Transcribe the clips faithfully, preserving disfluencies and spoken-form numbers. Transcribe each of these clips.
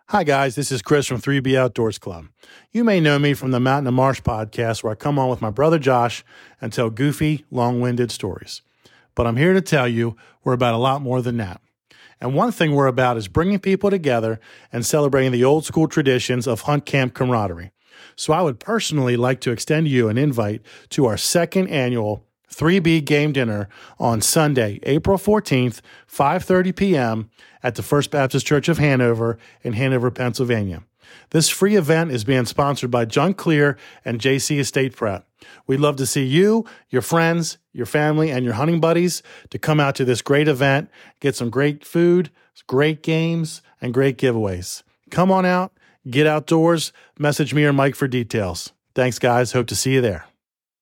Hi, guys. This is Chris from three B Outdoors Club. You may know me from the Mountain and Marsh podcast, where I come on with my brother Josh and tell goofy, long-winded stories. But I'm here to tell you we're about a lot more than that. And one thing we're about is bringing people together and celebrating the old school traditions of hunt camp camaraderie. So I would personally like to extend you an invite to our second annual three B Game Dinner on Sunday, April fourteenth, five thirty p.m. at the First Baptist Church of Hanover in Hanover, Pennsylvania. This free event is being sponsored by John Clear and J C Estate Prep. We'd love to see you, your friends, your family, and your hunting buddies to come out to this great event, get some great food, great games, and great giveaways. Come on out, get outdoors, message me or Mike for details. Thanks, guys. Hope to see you there.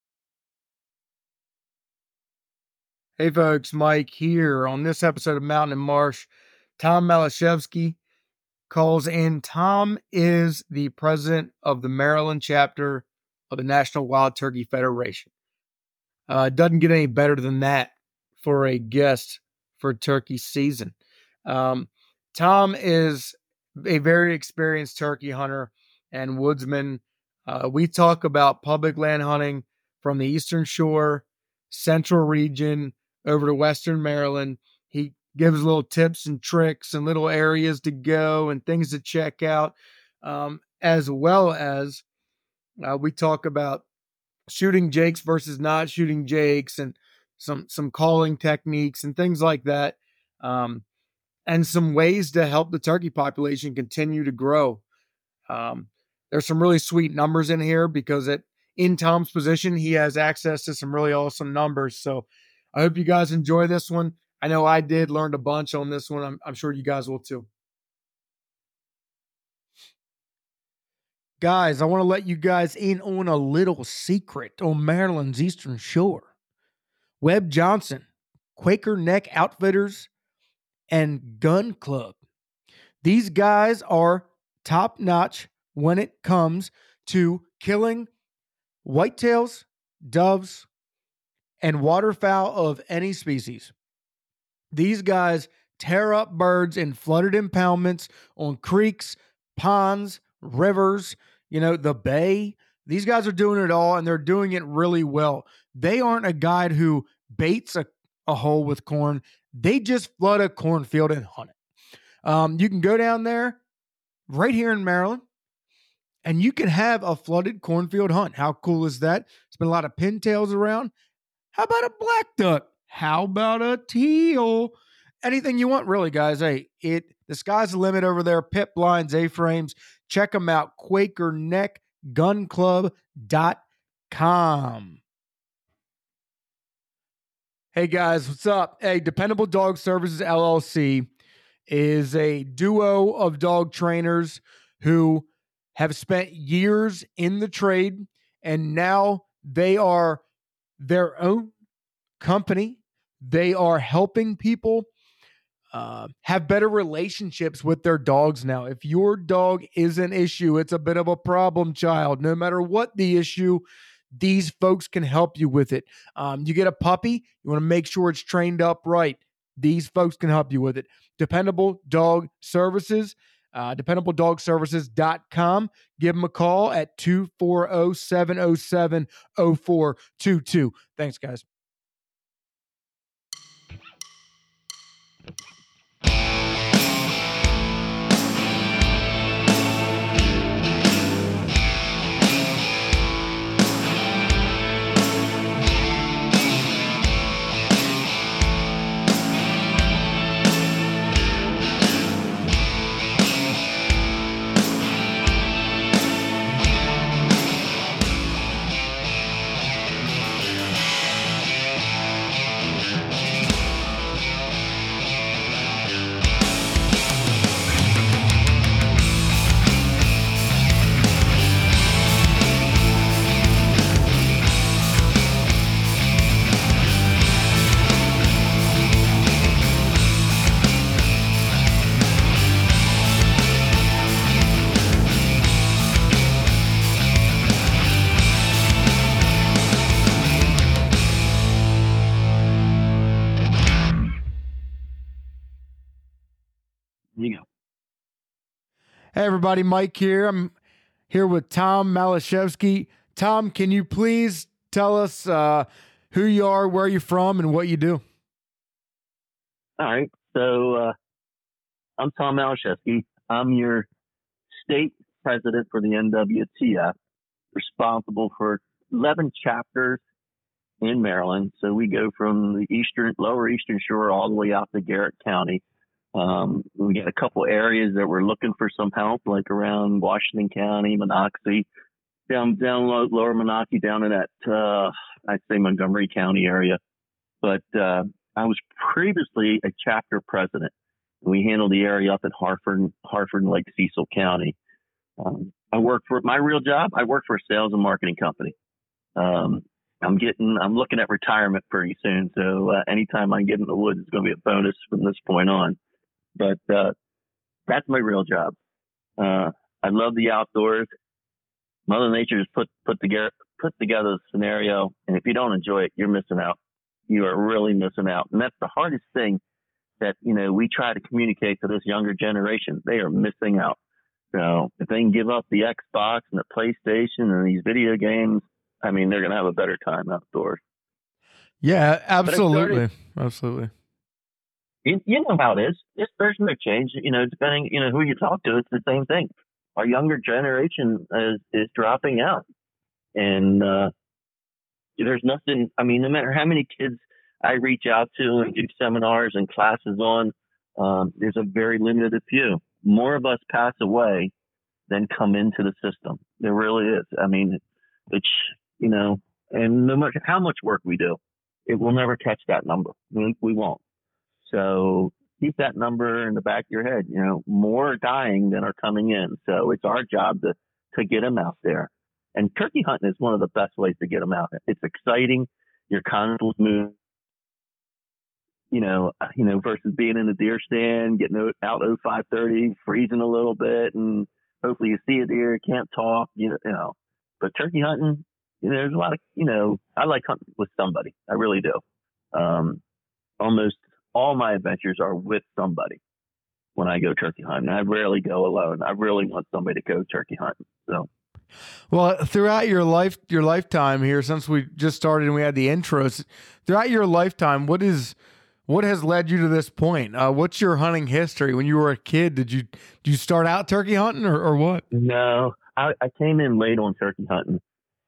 Hey folks, Mike here. On this episode of Mountain and Marsh, Tom Malashevsky calls in. Tom is the president of the Maryland chapter of the National Wild Turkey Federation. Uh, it doesn't get any better than that for a guest for turkey season. Um, Tom is a very experienced turkey hunter and woodsman. Uh, we talk about public land hunting from the Eastern Shore, Central Region, over to Western Maryland. He gives little tips and tricks and little areas to go and things to check out, um, as well as uh, we talk about shooting jakes versus not shooting jakes and some some calling techniques and things like that, um, and some ways to help the turkey population continue to grow. Um, there's some really sweet numbers in here because it, in Tom's position, he has access to some really awesome numbers. So I hope you guys enjoy this one. I know I did, learned a bunch on this one. I'm, I'm sure you guys will too. Guys, I want to let you guys in on a little secret on Maryland's Eastern Shore. Webb Johnson, Quaker Neck Outfitters, and Gun Club. These guys are top-notch when it comes to killing whitetails, doves, and waterfowl of any species. These guys tear up birds in flooded impoundments on creeks, ponds, rivers, you know, the bay. These guys are doing it all, and they're doing it really well. They aren't a guide who baits a, a hole with corn. They just flood a cornfield and hunt it. Um, you can go down there right here in Maryland, and you can have a flooded cornfield hunt. How cool is that? There's been a lot of pintails around. How about a black duck? How about a teal? Anything you want, really, guys. Hey, it the sky's the limit over there. Pit blinds, A-frames. Check them out. Quaker Neck Gun Club dot com. Hey, guys, what's up? Hey, Dependable Dog Services, L L C is a duo of dog trainers who have spent years in the trade, and now they are their own company. They are helping people uh, have better relationships with their dogs now. If your dog is an issue, it's a bit of a problem child. No matter what the issue, these folks can help you with it. Um, you get a puppy, you want to make sure it's trained up right. These folks can help you with it. Dependable Dog Services, uh, dependable dog services dot com. Give them a call at two four zero, seven zero seven, zero four two two. Thanks, guys. You go. Hey, everybody, Mike here. I'm here with Tom Malashevsky. Tom, can you please tell us uh, who you are, where you're from, and what you do? All right. So uh, I'm Tom Malashevsky. I'm your state president for the N W T F, responsible for eleven chapters in Maryland. So we go from the eastern, lower eastern shore all the way out to Garrett County. Um, we got a couple areas that we're looking for some help, like around Washington County, Monocacy, down down low, lower Monocacy, down in that uh, I'd say Montgomery County area. But uh, I was previously a chapter president. We handled the area up in Hartford, Hartford and Lake Cecil County. Um, I work for my real job. I work for a sales and marketing company. Um, I'm getting, I'm looking at retirement pretty soon. So uh, anytime I get in the woods, it's going to be a bonus from this point on. But uh, that's my real job. Uh, I love the outdoors. Mother Nature has put put together put together a scenario, and if you don't enjoy it, you're missing out. You are really missing out, and that's the hardest thing that you know we try to communicate to this younger generation. They are missing out. So if they can give up the Xbox and the PlayStation and these video games, I mean, they're going to have a better time outdoors. Yeah, absolutely, started, absolutely. You, you know how it is. It's, there's no change. You know, depending, you know, who you talk to, it's the same thing. Our younger generation is, is dropping out. And uh, there's nothing, I mean, no matter how many kids I reach out to and do seminars and classes on, um, there's a very limited few. More of us pass away than come into the system. There really is. I mean, it's, you know, and no matter how much work we do, it will never catch that number. We, we won't. So keep that number in the back of your head. You know, more are dying than are coming in. So it's our job to, to get them out there. And turkey hunting is one of the best ways to get them out. It's exciting. Your constantly move, you know, you know, versus being in the deer stand, getting out oh five thirty, freezing a little bit, and hopefully you see a deer, can't talk, you know, you know. But turkey hunting, you know, there's a lot of, you know, I like hunting with somebody. I really do. Um, almost all my adventures are with somebody when I go turkey hunting. I rarely go alone. I really want somebody to go turkey hunting. So, well, throughout your life, your lifetime here, since we just started and we had the intros, throughout your lifetime, what is, what has led you to this point? Uh, what's your hunting history? When you were a kid, did you, did you start out turkey hunting or, or what? No, I, I came in late on turkey hunting.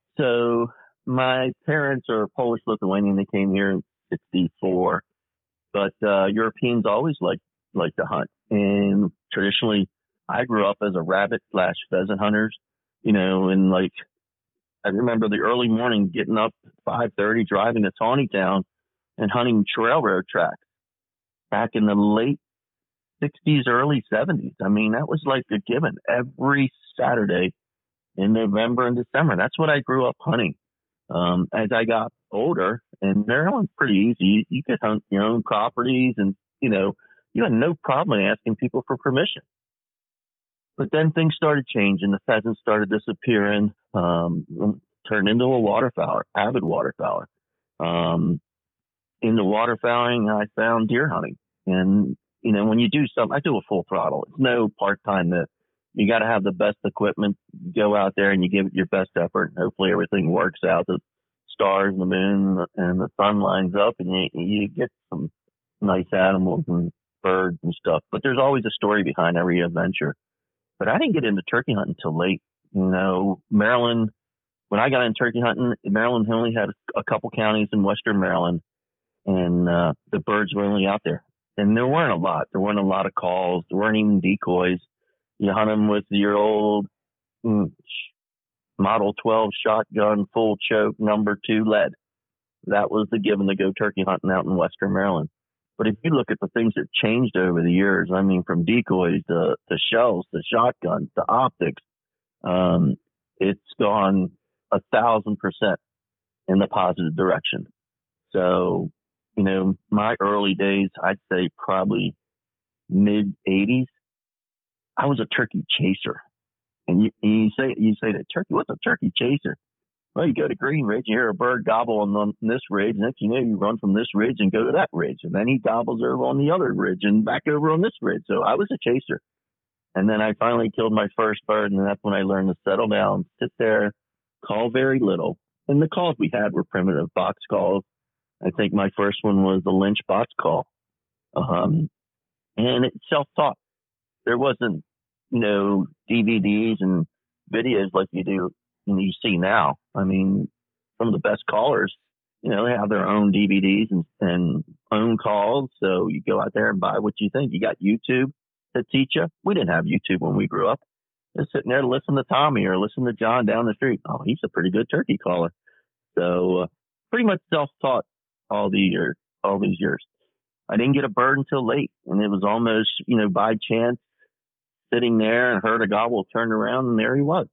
So my parents are Polish Lithuanian. They came here in sixty-four. But uh, Europeans always like like to hunt, and traditionally, I grew up as a rabbit slash pheasant hunters. You know, and like I remember the early morning getting up at five thirty, driving to Tawnytown, and hunting trail road tracks back in the late sixties, early seventies. I mean, that was like a given every Saturday in November and December. That's what I grew up hunting. Um, as I got older, and Maryland's pretty easy. You, you could hunt your own properties, and you know you had no problem asking people for permission. But then things started changing. The pheasants started disappearing. Um, turned into a waterfowler, avid waterfowler. Um, in the waterfowling, I found deer hunting, and you know when you do something, I do a full throttle. It's no part time. That you got to have the best equipment. Go out there and you give it your best effort, and hopefully everything works out. The stars and the moon and the sun lines up, and you, you get some nice animals and birds and stuff. But there's always a story behind every adventure. But I didn't get into turkey hunting until late. You know, Maryland, when I got into turkey hunting, Maryland only had a couple counties in Western Maryland, and uh, the birds were only out there. And there weren't a lot. There weren't a lot of calls. There weren't even decoys. You hunt them with your old mm, Model twelve shotgun, full choke, number two lead. That was the given to go turkey hunting out in Western Maryland. But if you look at the things that changed over the years, I mean, from decoys to, to shells, to shotguns, to optics, um, it's gone a thousand percent in the positive direction. So, you know, my early days, I'd say probably mid eighties, I was a turkey chaser. And you, and you say, you say that turkey, what's a turkey chaser? Well, you go to Green Ridge, you hear a bird gobble on, on this ridge. Next you know, you run from this ridge and go to that ridge. And then he gobbles over on the other ridge and back over on this ridge. So I was a chaser. And then I finally killed my first bird, and that's when I learned to settle down, sit there, call very little. And the calls we had were primitive box calls. I think my first one was the Lynch box call. Um, and it's self-taught. There wasn't, you know, D V Ds and videos like you do, and you see now. I mean, some of the best callers, you know, they have their own D V Ds and, and own calls. So you go out there and buy what you think. You got YouTube to teach you. We didn't have YouTube when we grew up. Just sitting there to listen to Tommy or listen to John down the street. Oh, he's a pretty good turkey caller. So uh, pretty much self-taught all the year, all these years. I didn't get a bird until late, and it was almost, you know, by chance, sitting there and heard a gobble, turned around, and there he was.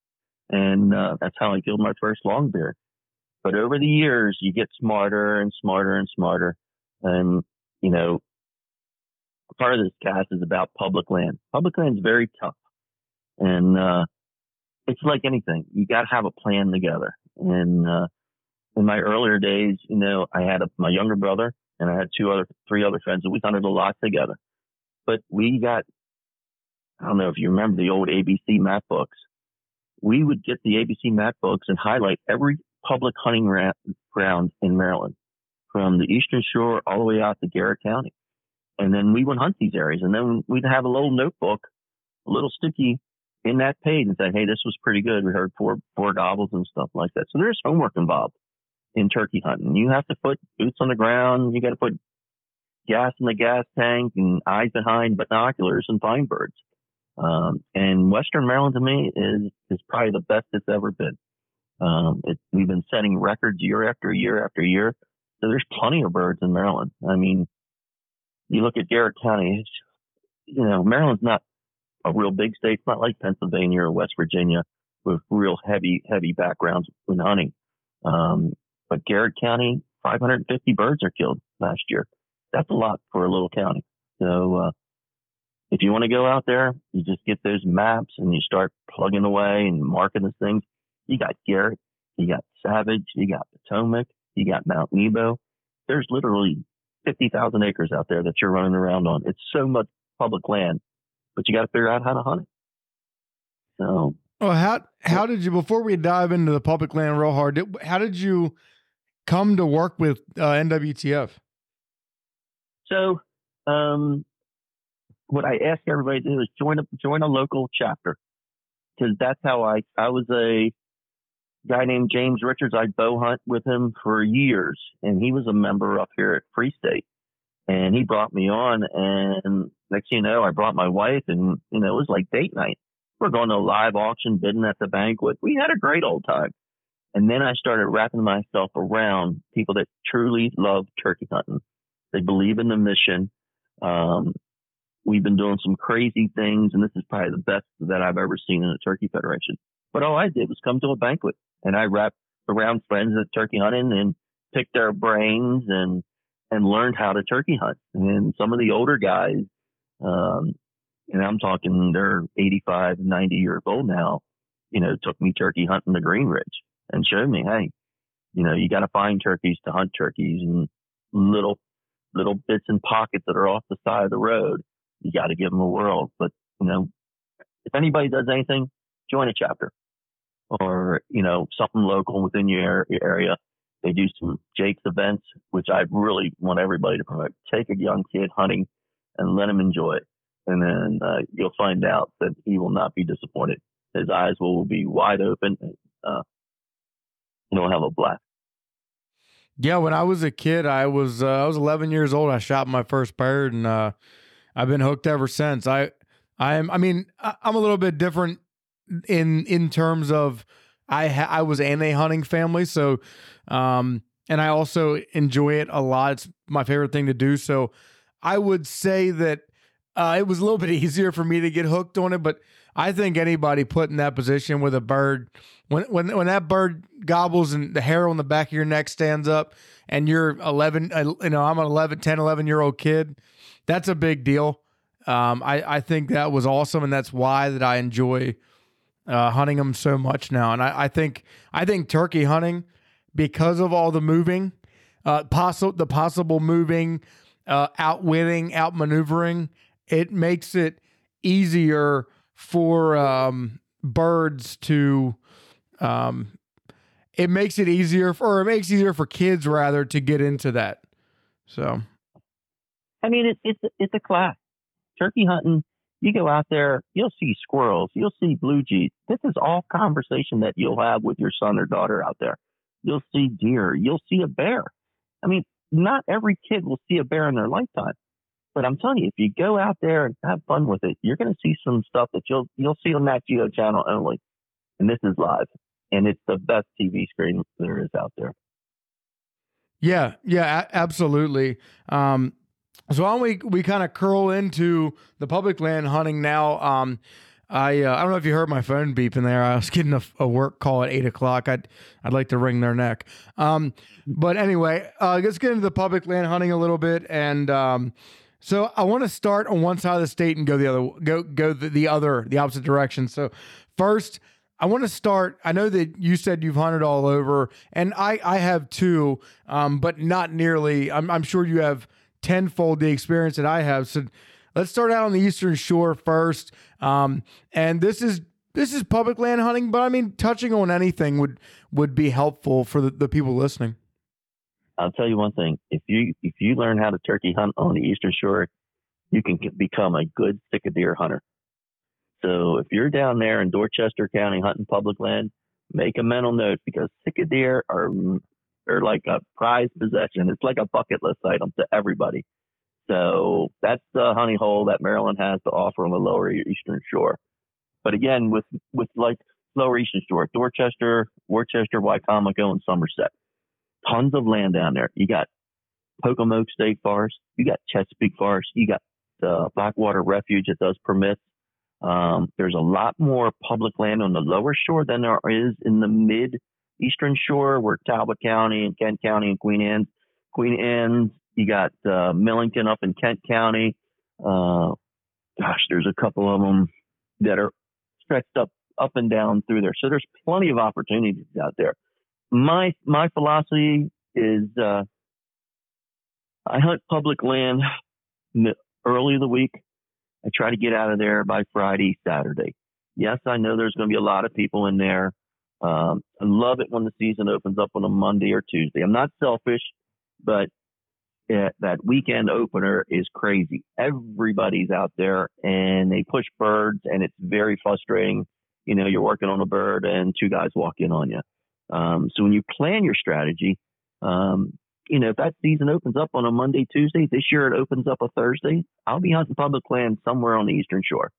And uh, that's how I killed my first longbeard. But over the years, you get smarter and smarter and smarter. And, you know, part of this cast is about public land. Public land is very tough. And uh, it's like anything. You got to have a plan together. And uh, in my earlier days, you know, I had a, my younger brother, and I had two other, three other friends, and we hunted a lot together. But we got, I don't know if you remember the old A B C map books. We would get the A B C map books and highlight every public hunting ra- ground in Maryland, from the Eastern Shore all the way out to Garrett County. And then we would hunt these areas. And then we'd have a little notebook, a little sticky in that page, and say, hey, this was pretty good. We heard four, four gobbles and stuff like that. So there's homework involved in turkey hunting. You have to put boots on the ground. You got to put gas in the gas tank and eyes behind binoculars and find birds. Um, and Western Maryland to me is, is probably the best it's ever been. Um, it, we've been setting records year after year after year. So there's plenty of birds in Maryland. I mean, you look at Garrett County, it's, you know, Maryland's not a real big state. It's not like Pennsylvania or West Virginia with real heavy, heavy backgrounds in hunting. Um, but Garrett County, five hundred fifty birds are killed last year. That's a lot for a little county. So, uh, if you want to go out there, you just get those maps and you start plugging away and marking the things. You got Garrett, you got Savage, you got Potomac, you got Mount Nebo. There's literally fifty thousand acres out there that you're running around on. It's so much public land, but you got to figure out how to hunt it. So, well, how how did you, before we dive into the public land real hard, did, how did you come to work with uh, N W T F? So, um, what I ask everybody to do is join a join a local chapter, because that's how I I was a guy named James Richards. I'd bow hunt with him for years, and he was a member up here at Free State, and he brought me on. And next thing you know, I brought my wife, and you know it was like date night. We're going to a live auction, bidding at the banquet. We had a great old time. And then I started wrapping myself around people that truly love turkey hunting. They believe in the mission. Um, We've been doing some crazy things, and this is probably the best that I've ever seen in a turkey federation. But all I did was come to a banquet, and I wrapped around friends at turkey hunting and picked their brains and and learned how to turkey hunt. And some of the older guys, um, and I'm talking they're eighty-five, ninety years old now, you know, took me turkey hunting the Green Ridge and showed me, hey, you know, you got to find turkeys to hunt turkeys, and little little bits and pockets that are off the side of the road. You got to give them a whirl. But, you know, if anybody does anything, join a chapter or, you know, something local within your area. They do some Jake's events, which I really want everybody to promote. Take a young kid hunting and let him enjoy it. And then uh, you'll find out that he will not be disappointed. His eyes will be wide open. And, uh, he'll have a blast. Yeah, when I was a kid, I was uh, I was eleven years old. I shot my first bird, and uh, I've been hooked ever since. I, I'm, I mean, I'm a little bit different in in terms of I ha- I was in a hunting family, so um, and I also enjoy it a lot. It's my favorite thing to do. So I would say that uh, it was a little bit easier for me to get hooked on it. But I think anybody put in that position with a bird, when when when that bird gobbles and the hair on the back of your neck stands up, and you're eleven, you know, I'm an eleven, ten, eleven year old kid. That's a big deal. Um, I, I think that was awesome, and that's why that I enjoy uh, hunting them so much now. And I, I think I think turkey hunting, because of all the moving, uh, possible the possible moving, uh, outwitting, outmaneuvering, it makes it easier for um, birds to, um, it makes it easier for, or it makes it easier for kids rather to get into that. So, I mean, it, it's, it's a class. Turkey hunting, you go out there, you'll see squirrels, you'll see blue jays. This is all conversation that you'll have with your son or daughter out there. You'll see deer, you'll see a bear. I mean, not every kid will see a bear in their lifetime. But I'm telling you, if you go out there and have fun with it, you're going to see some stuff that you'll you'll see on Nat Geo channel only. And this is live. And it's the best T V screen there is out there. Yeah, yeah, a- absolutely. Um, so why don't we, we kind of curl into the public land hunting now. Um, I uh, I don't know if you heard my phone beeping there. I was getting a, a work call at eight o'clock. I'd I'd like to wring their neck. Um, but anyway, uh, let's get into the public land hunting a little bit. And um, so I want to start on one side of the state and go the other go go the, the other the opposite direction. So first, I want to start. I know that you said you've hunted all over, and I I have too, um, but not nearly. I'm I'm sure you have tenfold the experience that I have. So let's start out on the Eastern Shore first. Um, and this is this is public land hunting, but I mean, touching on anything would would be helpful for the, the people listening. I'll tell you one thing: if you if you learn how to turkey hunt on the Eastern Shore, you can become a good stick of deer hunter. So if you're down there in Dorchester County hunting public land, make a mental note, because stick of deer are are like a prized possession. It's like a bucket list item to everybody. So that's the honey hole that Maryland has to offer on the lower Eastern Shore. But again, with, with like lower Eastern Shore, Dorchester, Worcester, Wycomico, and Somerset, tons of land down there. You got Pocomoke State Forest, you got Chesapeake Forest, you got the Blackwater Refuge that does permits. Um, there's a lot more public land on the lower shore than there is in the mid Eastern Shore, where Talbot County and Kent County and Queen Anne's, Queen Anne's, you got uh, Millington up in Kent County. Uh, gosh, there's a couple of them that are stretched up, up and down through there. So there's plenty of opportunities out there. My my philosophy is uh, I hunt public land early in the week. I try to get out of there by Friday, Saturday. Yes, I know there's going to be a lot of people in there. Um, I love it when the season opens up on a Monday or Tuesday. I'm not selfish, but it, that weekend opener is crazy. Everybody's out there and they push birds, and it's very frustrating. You know, you're working on a bird and two guys walk in on you. Um, so when you plan your strategy, um, you know, if that season opens up on a Monday, Tuesday, this year it opens up a Thursday, I'll be hunting public land somewhere on the Eastern Shore,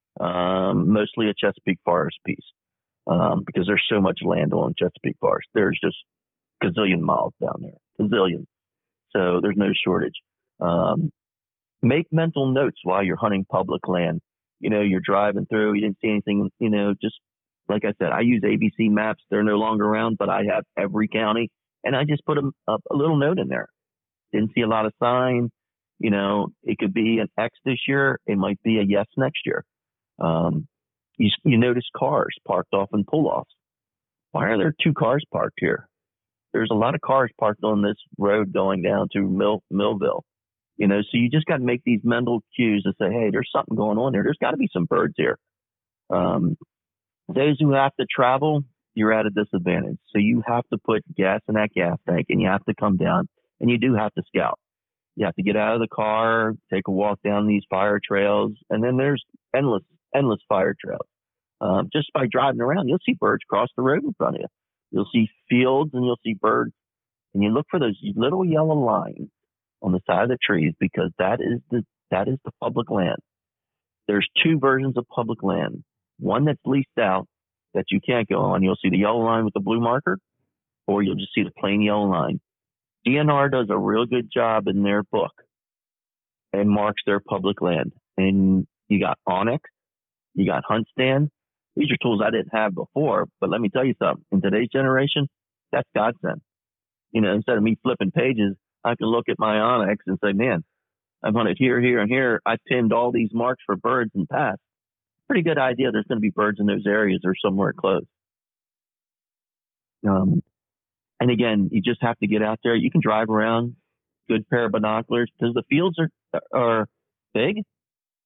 um, mostly a Chesapeake Forest piece, um, because there's so much land on Chesapeake Forest. There's just gazillion miles down there, gazillion. So there's no shortage. Um, make mental notes while you're hunting public land. You know, you're driving through, you didn't see anything, you know, just like I said, I use A B C maps. They're no longer around, but I have every county. And I just put a, a, a little note in there. Didn't see a lot of signs. You know, it could be an X this year. It might be a yes next year. Um, you, you notice cars parked off in pull-offs. Why are there two cars parked here? There's a lot of cars parked on this road going down to Mill, Millville. You know, so you just got to make these mental cues and say, hey, there's something going on here. There's got to be some birds here. Um, those who have to travel, you're at a disadvantage. So you have to put gas in that gas tank, and you have to come down, and you do have to scout. You have to get out of the car, take a walk down these fire trails, and then there's endless, endless fire trails. Um, just by driving around, you'll see birds cross the road in front of you. You'll see fields and you'll see birds, and you look for those little yellow lines on the side of the trees, because that is the, that is the public land. There's two versions of public land. One that's leased out that you can't go on. You'll see the yellow line with the blue marker, or you'll just see the plain yellow line. D N R does a real good job in their book and marks their public land. And you got Onyx, you got Hunt Stand. These are tools I didn't have before, but let me tell you something. In today's generation, that's godsend. You know, instead of me flipping pages, I can look at my Onyx and say, man, I've hunted here, here, and here. I pinned all these marks for birds and passed. Pretty good idea. There's going to be birds in those areas or somewhere close. Um, and again, you just have to get out there. You can drive around, good pair of binoculars, because the fields are are big.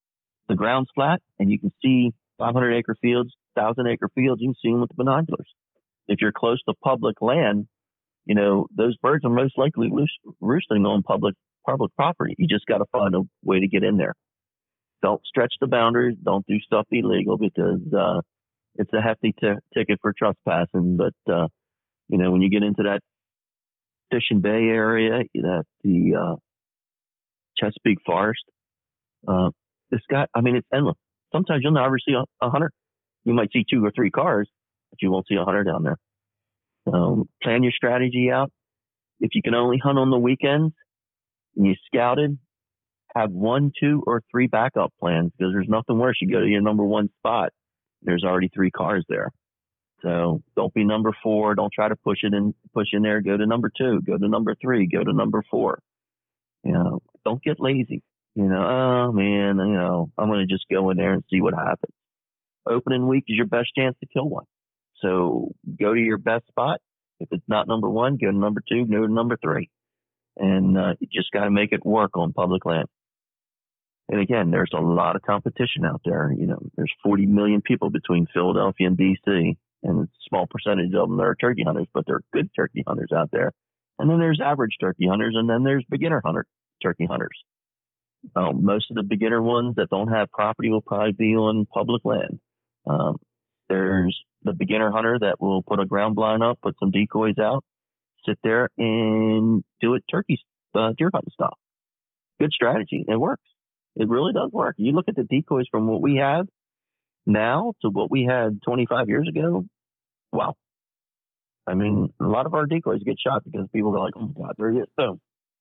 the ground's flat and you can see five hundred acre fields, one thousand acre fields, you can see them with the binoculars. If you're close to public land, you know, those birds are most likely loose, roosting on public public property. You just got to find a way to get in there. Don't stretch the boundaries. Don't do stuff illegal because uh, it's a hefty t- ticket for trespassing. But, uh, you know, when you get into that Fishing Bay area, that the uh, Chesapeake Forest, uh, it's got, I mean, it's endless. Sometimes you'll never see a, a hunter. You might see two or three cars, but you won't see a hunter down there. Um, plan your strategy out. If you can only hunt on the weekends and you scouted, have one, two, or three backup plans because there's nothing worse. You go to your number one spot. There's already three cars there. So don't be number four. Don't try to push it in, push in there. Go to number two, go to number three, go to number four. You know, don't get lazy. You know, oh man, you know, I'm going to just go in there and see what happens. Opening week is your best chance to kill one. So go to your best spot. If it's not number one, go to number two, go to number three. And uh, you just got to make it work on public land. And again, there's a lot of competition out there. You know, there's forty million people between Philadelphia and D C, and a small percentage of them are turkey hunters, but they're good turkey hunters out there. And then there's average turkey hunters, and then there's beginner hunter turkey hunters. Um, most of the beginner ones that don't have property will probably be on public land. Um, there's the beginner hunter that will put a ground blind up, put some decoys out, sit there and do it turkey uh, deer hunting style. Good strategy. It works. It really does work. You look at the decoys from what we have now to what we had twenty-five years ago. Wow. I mean, a lot of our decoys get shot because people go like, oh my God, there he is. So.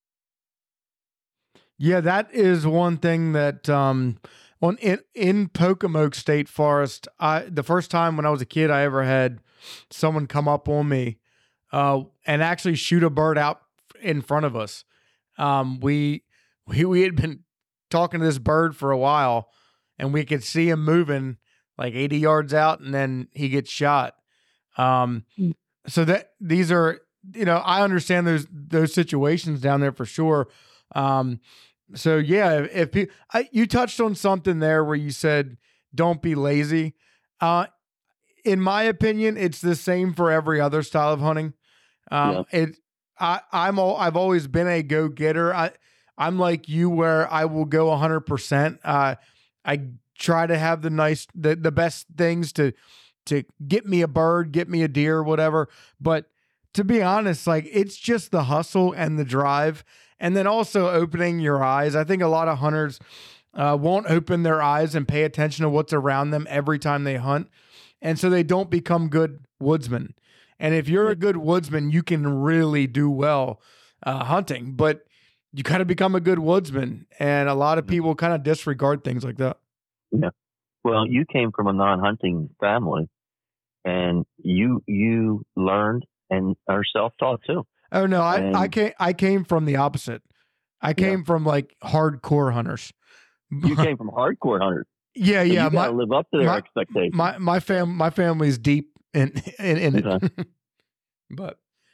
Yeah, that is one thing that um, on in, in Pocomoke State Forest, I the first time when I was a kid, I ever had someone come up on me uh, and actually shoot a bird out in front of us. Um, we we we had been talking to this bird for a while, and we could see him moving like eighty yards out, and then he gets shot. Um, so that these are, you know, I understand those those situations down there for sure. Um, so yeah, if, if people, I, you touched on something there where you said don't be lazy. Uh, in my opinion, it's the same for every other style of hunting. Um, yeah. it, I, I'm all, I've always been a go getter. I, I'm like you where I will go a hundred percent. Uh, I try to have the nice, the, the best things to, to get me a bird, get me a deer, whatever. But to be honest, like it's just the hustle and the drive. And then also opening your eyes. I think a lot of hunters uh, won't open their eyes and pay attention to what's around them every time they hunt. And so they don't become good woodsmen. And if you're a good woodsman, you can really do well uh, hunting. But you got to become a good woodsman. And a lot of people kind of disregard things like that. Yeah. Well, you came from a non-hunting family, and you you learned and are self-taught too. Oh no, I, and, I came I came from the opposite. I came yeah. from like hardcore hunters. You came from hardcore hunters. Yeah, so yeah. You gotta my, live up to their my, expectations. My my fam my family's deep in in, in it. Okay. But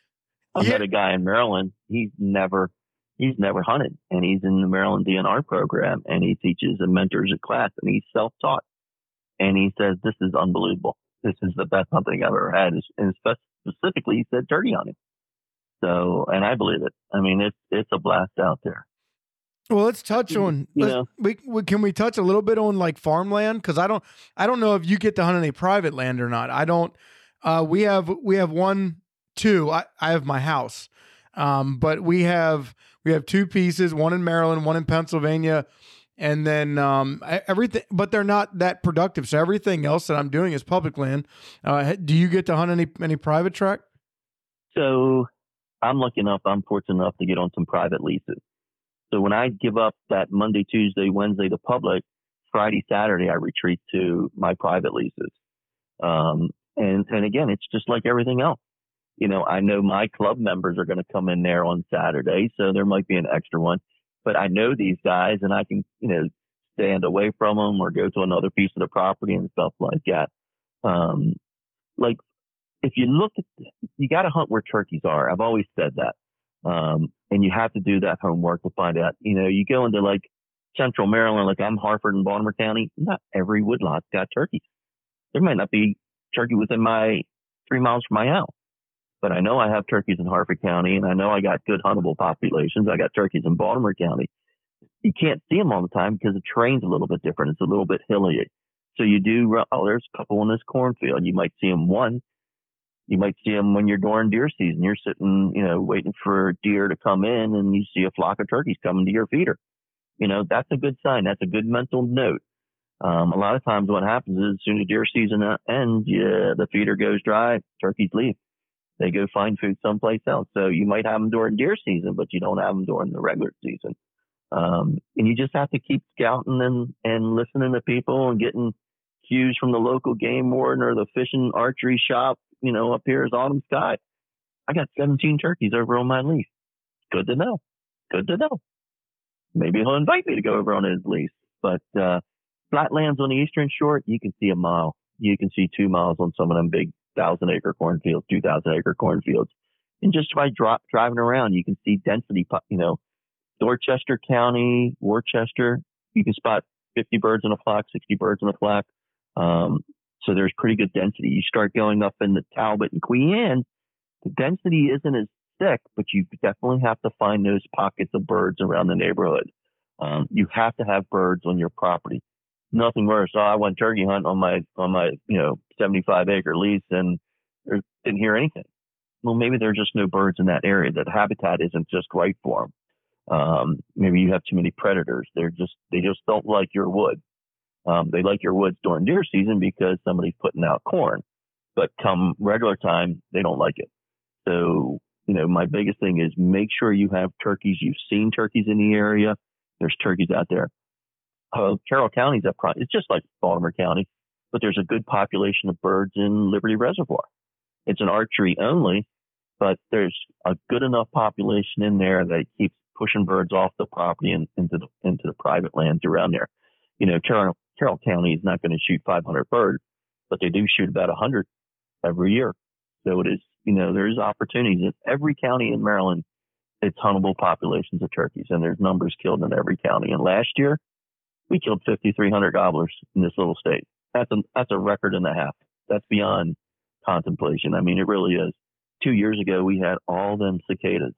I yeah. met a guy in Maryland. He's never he's never hunted, and he's in the Maryland D N R program, and he teaches and mentors a class, and he's self-taught. And he says, "This is unbelievable. This is the best hunting I've ever had." And specifically, he said turkey hunting. So, and I believe it. I mean, it's it's a blast out there. Well, let's touch on. You let's, know, we, we can we touch a little bit on like farmland, because I don't I don't know if you get to hunt any private land or not. I don't. Uh, we have we have one two. I, I have my house, um, but we have we have two pieces. One in Maryland, one in Pennsylvania, and then um, everything. But they're not that productive. So everything else that I'm doing is public land. Uh, do you get to hunt any any private tract? So. I'm lucky enough, I'm fortunate enough to get on some private leases. So when I give up that Monday, Tuesday, Wednesday to public, Friday, Saturday, I retreat to my private leases. Um, and, and again, it's just like everything else. You know, I know my club members are going to come in there on Saturday, so there might be an extra one, but I know these guys and I can, you know, stand away from them or go to another piece of the property and stuff like that. Um, like, If you look at, you got to hunt where turkeys are. I've always said that. Um, and you have to do that homework to find out, you know, you go into like central Maryland, like I'm Harford and Baltimore County, not every woodlot's got turkeys. There might not be turkey within my three miles from my house, but I know I have turkeys in Harford County, and I know I got good huntable populations. I got turkeys in Baltimore County. You can't see them all the time because the terrain's a little bit different. It's a little bit hilly. So you do, oh, there's a couple in this cornfield. You might see them one. You might see them when you're during deer season. You're sitting, you know, waiting for deer to come in, and you see a flock of turkeys coming to your feeder. You know, that's a good sign. That's a good mental note. Um, a lot of times what happens is as soon as deer season ends, yeah, the feeder goes dry, turkeys leave. They go find food someplace else. So you might have them during deer season, but you don't have them during the regular season. Um, and you just have to keep scouting and, and listening to people and getting cues from the local game warden or the fishing archery shop. You know, up here is Autumn Sky. I got seventeen turkeys over on my lease. Good to know. Good to know. Maybe he'll invite me to go over on his lease. But uh, flatlands on the Eastern Shore, you can see a mile. You can see two miles on some of them big thousand acre cornfields, two thousand acre cornfields. And just by dro- driving around, you can see density. You know, Dorchester County, Worcester, you can spot fifty birds in a flock, sixty birds in a flock. Um, so there's pretty good density. You start going up in the Talbot and Queen Anne, the density isn't as thick, but you definitely have to find those pockets of birds around the neighborhood. Um, you have to have birds on your property. Nothing worse. Oh, I went turkey hunt on my, on my, you know, seventy-five acre lease and there, didn't hear anything. Well, maybe there's just no birds in that area. That habitat isn't just right for them. Um, maybe you have too many predators. They're just, they just don't like your wood. Um, they like your woods during deer season because somebody's putting out corn, but come regular time, they don't like it. So, you know, my biggest thing is make sure you have turkeys. You've seen turkeys in the area. There's turkeys out there. Uh, Carroll County's up front. It's just like Baltimore County, but there's a good population of birds in Liberty Reservoir. It's an archery only, but there's a good enough population in there that keeps pushing birds off the property and into the, into the private lands around there. You know, Carroll, Carroll County is not going to shoot five hundred birds, but they do shoot about one hundred every year. So it is, you know, there's opportunities in every county in Maryland. It's huntable populations of turkeys, and there's numbers killed in every county. And last year, we killed fifty-three hundred gobblers in this little state. That's a, that's a record and a half. That's beyond contemplation. I mean, it really is. Two years ago, we had all them cicadas,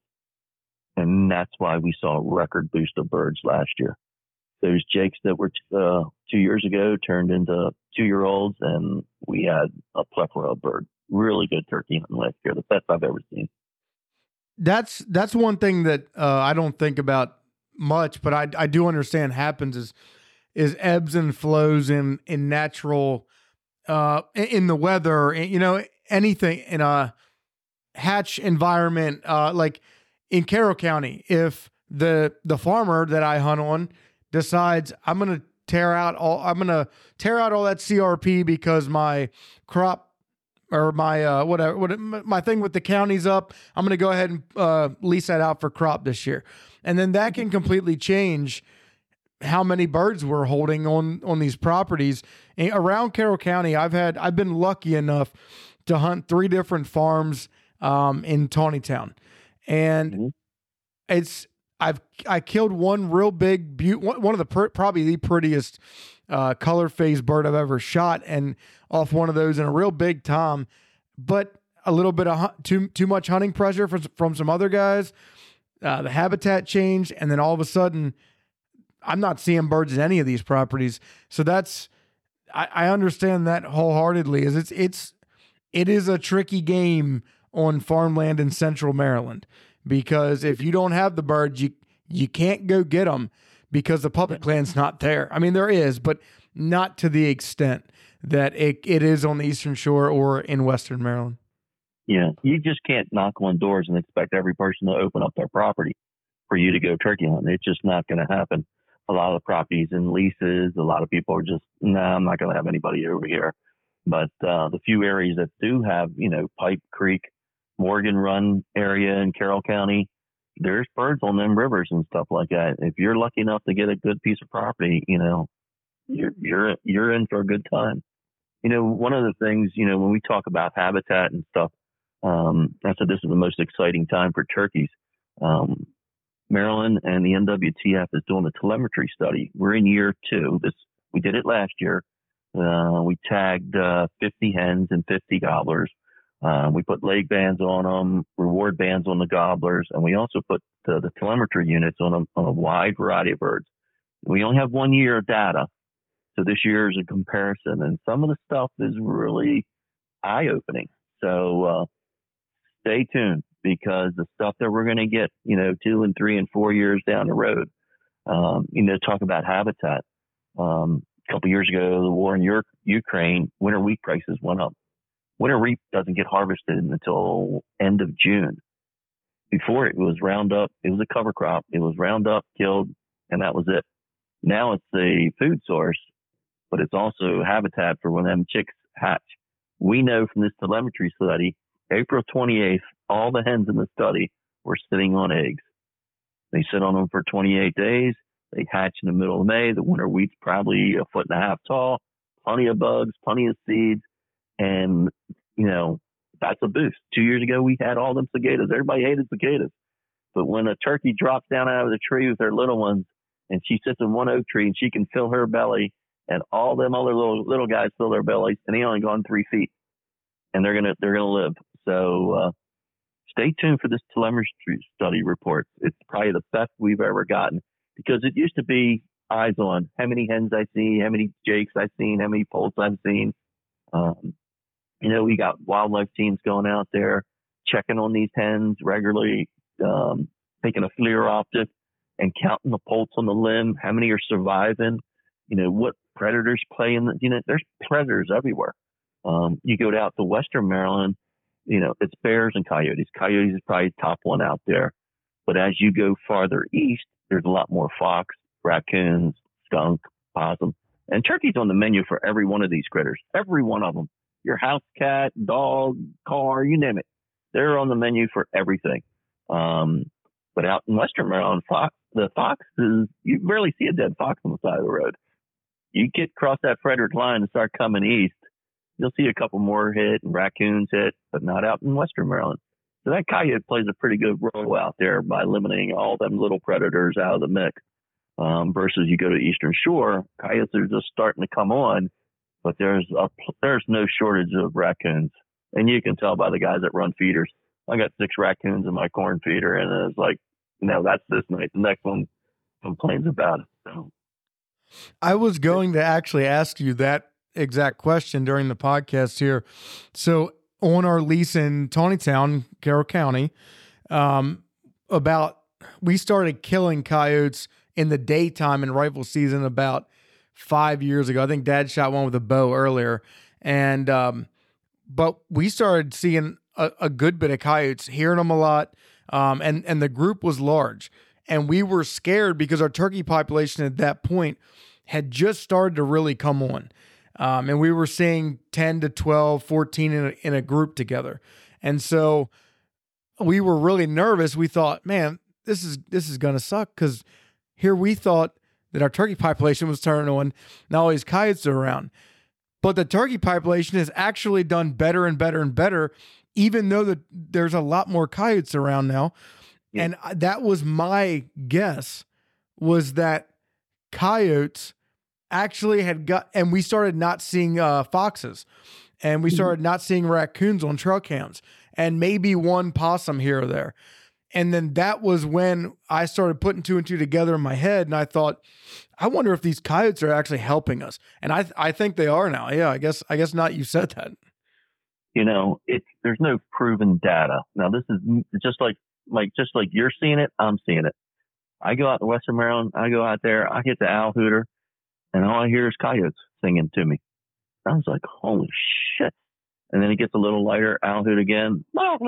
and that's why we saw a record boost of birds last year. Those jakes that were uh, two years ago turned into two-year-olds, and we had a plethora of birds. Really good turkey hunting last year, the best I've ever seen. That's that's one thing that uh, I don't think about much, but I I do understand happens is is ebbs and flows in in natural uh, in the weather, you know, anything in a hatch environment, uh, like in Carroll County. If the the farmer that I hunt on decides I'm going to tear out all, I'm going to tear out all that C R P because my crop or my, uh, whatever, what, my thing with the county's up, I'm going to go ahead and, uh, lease that out for crop this year. And then that can completely change how many birds we're holding on, on these properties. And around Carroll County, I've had, I've been lucky enough to hunt three different farms, um, in Tawnytown. And mm-hmm. it's, I've I killed one real big, be- one of the pr- probably the prettiest uh, color phase bird I've ever shot, and off one of those in a real big tom, but a little bit of hu- too too much hunting pressure from from some other guys. Uh, the habitat changed, and then all of a sudden, I'm not seeing birds in any of these properties. So that's I, I understand that wholeheartedly. Is it's it's it is a tricky game on farmland in Central Maryland. Because if you don't have the birds, you you can't go get them because the public land's not there. I mean, there is, but not to the extent that it, it is on the Eastern Shore or in Western Maryland. Yeah, you just can't knock on doors and expect every person to open up their property for you to go turkey hunting. It's just not going to happen. A lot of the properties in leases, a lot of people are just, no, nah, I'm not going to have anybody over here. But uh, the few areas that do have, you know, Pipe Creek, Morgan Run area in Carroll County, there's birds on them rivers and stuff like that. If you're lucky enough to get a good piece of property, you know, you're you're you're in for a good time. You know, one of the things, you know, when we talk about habitat and stuff, um, I said this is the most exciting time for turkeys. Um, Maryland and the N W T F is doing a telemetry study. We're in year two. This we did it last year. Uh, we tagged uh, fifty hens and fifty gobblers. Uh, we put leg bands on them, reward bands on the gobblers, and we also put the, the telemetry units on a, on a wide variety of birds. We only have one year of data, so this year is a comparison, and some of the stuff is really eye-opening. So uh, stay tuned, because the stuff that we're going to get, you know, two and three and four years down the road, um, you know, talk about habitat. Um, a couple years ago, the war in Ur- Ukraine, winter wheat prices went up. Winter wheat doesn't get harvested until end of June. Before it was Roundup, it was a cover crop. It was Roundup, killed, and that was it. Now it's a food source, but it's also habitat for when them chicks hatch. We know from this telemetry study, April twenty-eighth, all the hens in the study were sitting on eggs. They sit on them for twenty-eight days. They hatch in the middle of May. The winter wheat's probably a foot and a half tall, plenty of bugs, plenty of seeds. And, you know, that's a boost. Two years ago, we had all them cicadas. Everybody hated cicadas. But when a turkey drops down out of the tree with her little ones, and she sits in one oak tree and she can fill her belly, and all them other little little guys fill their bellies, and they only gone three feet, and they're gonna they're gonna live. So uh, stay tuned for this telemetry study report. It's probably the best we've ever gotten, because it used to be eyes on how many hens I see, how many jakes I've seen, how many poults I've seen. Um, you know, we got wildlife teams going out there checking on these hens regularly, um, taking a FLIR optic and counting the poults on the limb, how many are surviving, you know, what predators play in the, you know, there's predators everywhere. Um, you go out to Western Maryland, you know, it's bears and coyotes. Coyotes is probably top one out there. But as you go farther east, there's a lot more fox, raccoons, skunk, possum, and turkey's on the menu for every one of these critters, every one of them. Your house cat, dog, car, you name it. They're on the menu for everything. Um, but out in Western Maryland, fox, the foxes, you rarely see a dead fox on the side of the road. You get across that Frederick line and start coming east, you'll see a couple more hit and raccoons hit, but not out in Western Maryland. So that coyote plays a pretty good role out there by eliminating all them little predators out of the mix. Um, versus you go to Eastern Shore, coyotes are just starting to come on, but there's a, there's no shortage of raccoons. And you can tell by the guys that run feeders. I got six raccoons in my corn feeder, and it's like, no, that's this night. The next one complains about it. So. I was going to actually ask you that exact question during the podcast here. So on our lease in Tawnytown, Carroll County, um, about we started killing coyotes in the daytime in rifle season about five years ago. I think Dad shot one with a bow earlier, and um, but we started seeing a, a good bit of coyotes, hearing them a lot, um, and and the group was large, and we were scared because our turkey population at that point had just started to really come on. Um, and we were seeing ten to twelve, fourteen in a, in a group together. And so we were really nervous. We thought, man, this is, this is going to suck. Cause here we thought that our turkey population was turning on. Now all these coyotes are around, but the turkey population has actually done better and better and better, even though that there's a lot more coyotes around now. Yeah. And that was my guess, was that coyotes actually had got, and we started not seeing uh, foxes, and we started not seeing raccoons on trail cams, and maybe one possum here or there. And then that was when I started putting two and two together in my head, and I thought, I wonder if these coyotes are actually helping us. And I I think they are now. Yeah, I guess I guess not. You said that. You know, it's there's no proven data. Now this is just like like just like you're seeing it, I'm seeing it. I go out to Western Maryland, I go out there, I hit the owl hooter, and all I hear is coyotes singing to me. I was like, holy shit. And then it gets a little lighter, owl hoot again. I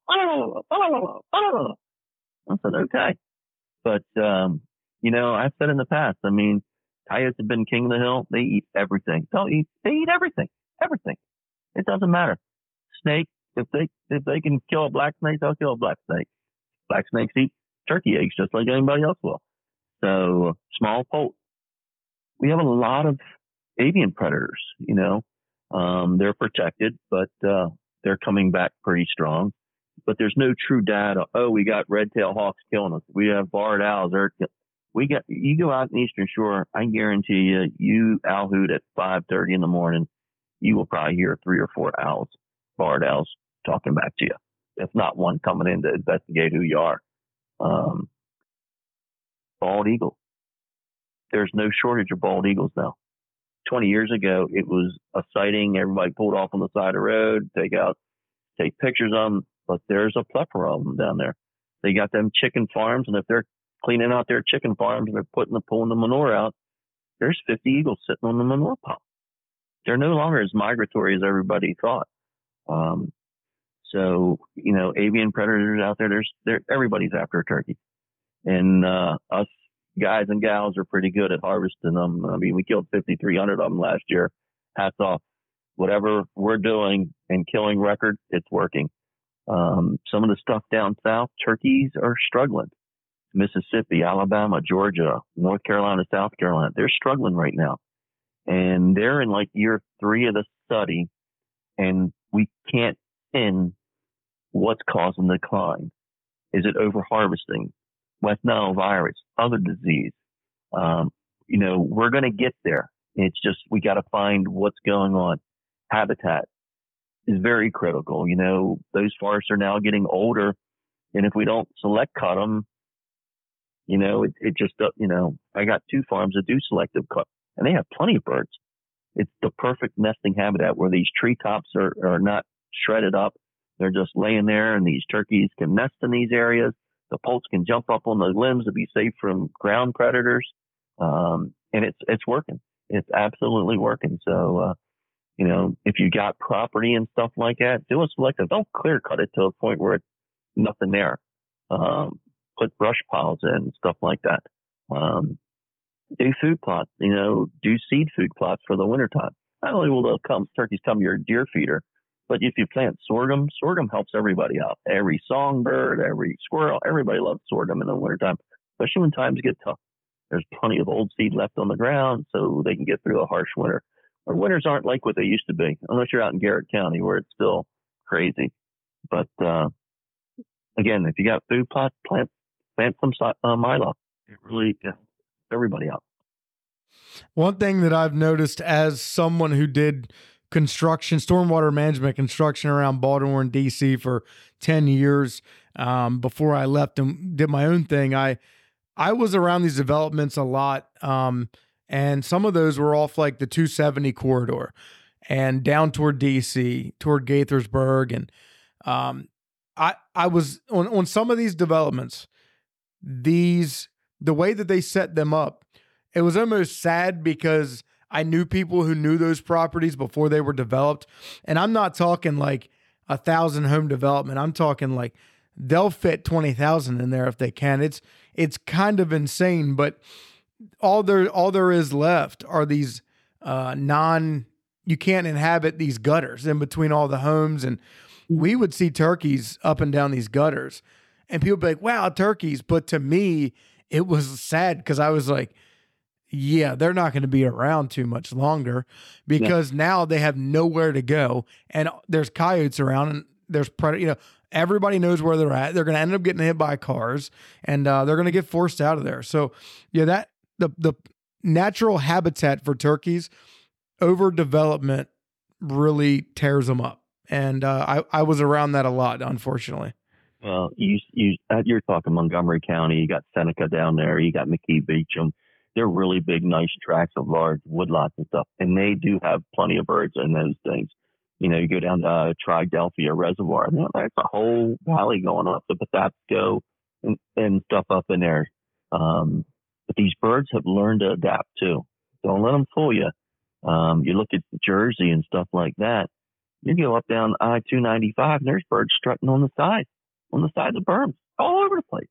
said, okay. But, um, you know, I've said in the past, I mean, coyotes have been king of the hill. They eat everything. They'll eat, they eat everything, everything. It doesn't matter. Snake, if they, if they can kill a black snake, they'll kill a black snake. Black snakes eat turkey eggs just like anybody else will. So small poult. We have a lot of avian predators, you know, um, they're protected, but, uh, they're coming back pretty strong. but there's no true data. Oh, we got red-tailed hawks killing us. We have barred owls. They're, we got, you go out in Eastern Shore, I guarantee you, you owl hoot at five thirty in the morning, you will probably hear three or four owls, barred owls, talking back to you. If not one coming in to investigate who you are. Um, bald eagle. There's no shortage of bald eagles now. twenty years ago, it was a sighting. Everybody pulled off on the side of the road, take out, take pictures of them. But there's a plethora of them down there. They got them chicken farms, and if they're cleaning out their chicken farms and they're putting the pulling the manure out, there's fifty eagles sitting on the manure pile. They're no longer as migratory as everybody thought. Um, so you know, avian predators out there. There's there everybody's after a turkey, and uh, us guys and gals are pretty good at harvesting them. I mean, we killed fifty-three hundred of them last year. Hats off. Whatever we're doing and killing record, it's working. Um, some of the stuff down south, turkeys are struggling. Mississippi, Alabama, Georgia, North Carolina, South Carolina, they're struggling right now. And they're in like year three of the study, and we can't pin what's causing the decline. Is it over-harvesting? West Nile virus, other disease? Um, you know, we're going to get there. It's just we got to find what's going on. Habitat is very critical. You know, those forests are now getting older, and if we don't select cut them, you know, it, it just, you know, I got two farms that do selective cut, and they have plenty of birds. It's the perfect nesting habitat where these treetops are, are not shredded up. They're just laying there, and these turkeys can nest in these areas. The poults can jump up on the limbs to be safe from ground predators. Um, and it's, it's working. It's absolutely working. So, uh, you know, if you got property and stuff like that, do a selective. Don't clear cut it to a point where it's nothing there. Um, put brush piles in and stuff like that. Um, do food plots, you know, do seed food plots for the wintertime. Not only will they come, turkeys come your deer feeder, but if you plant sorghum, sorghum helps everybody out. Every songbird, every squirrel, everybody loves sorghum in the wintertime, especially when times get tough. There's plenty of old seed left on the ground so they can get through a harsh winter. Our winters aren't like what they used to be, unless you're out in Garrett County where it's still crazy. But, uh, again, if you got food plots, plant, plant some uh, milo. It really gets everybody out. One thing that I've noticed as someone who did construction, stormwater management construction around Baltimore and D C for ten years, um, before I left and did my own thing, I, I was around these developments a lot. Um, and some of those were off like the two seventy corridor and down toward D C, toward Gaithersburg. And, um, I, I was on, on some of these developments, these, the way that they set them up, it was almost sad because I knew people who knew those properties before they were developed. And I'm not talking like a thousand home development. I'm talking like they'll fit twenty thousand in there if they can. It's, it's kind of insane, but all there, all there is left are these, uh, non, you can't inhabit these gutters in between all the homes. And we would see turkeys up and down these gutters and people would be like, wow, turkeys. But to me, it was sad because I was like, yeah, they're not going to be around too much longer because yeah. now they have nowhere to go and there's coyotes around and there's predator, you know, everybody knows where they're at. They're going to end up getting hit by cars and uh, they're going to get forced out of there. So yeah, that the, the natural habitat for turkeys, overdevelopment really tears them up. And uh, I, I was around that a lot, unfortunately. Well, you, you, you're talking Montgomery County, you got Seneca down there, you got McKee Beacham. They're really big, nice tracts of large woodlots and stuff. And they do have plenty of birds in those things. You know, you go down to uh, Triadelphia Reservoir, and there's a whole valley going up to Patapsco and, and stuff up in there. Um, but these birds have learned to adapt too. Don't let them fool you. Um, you look at Jersey and stuff like that. You go up down I two ninety-five, and there's birds strutting on the side, on the sides of berms, all over the place.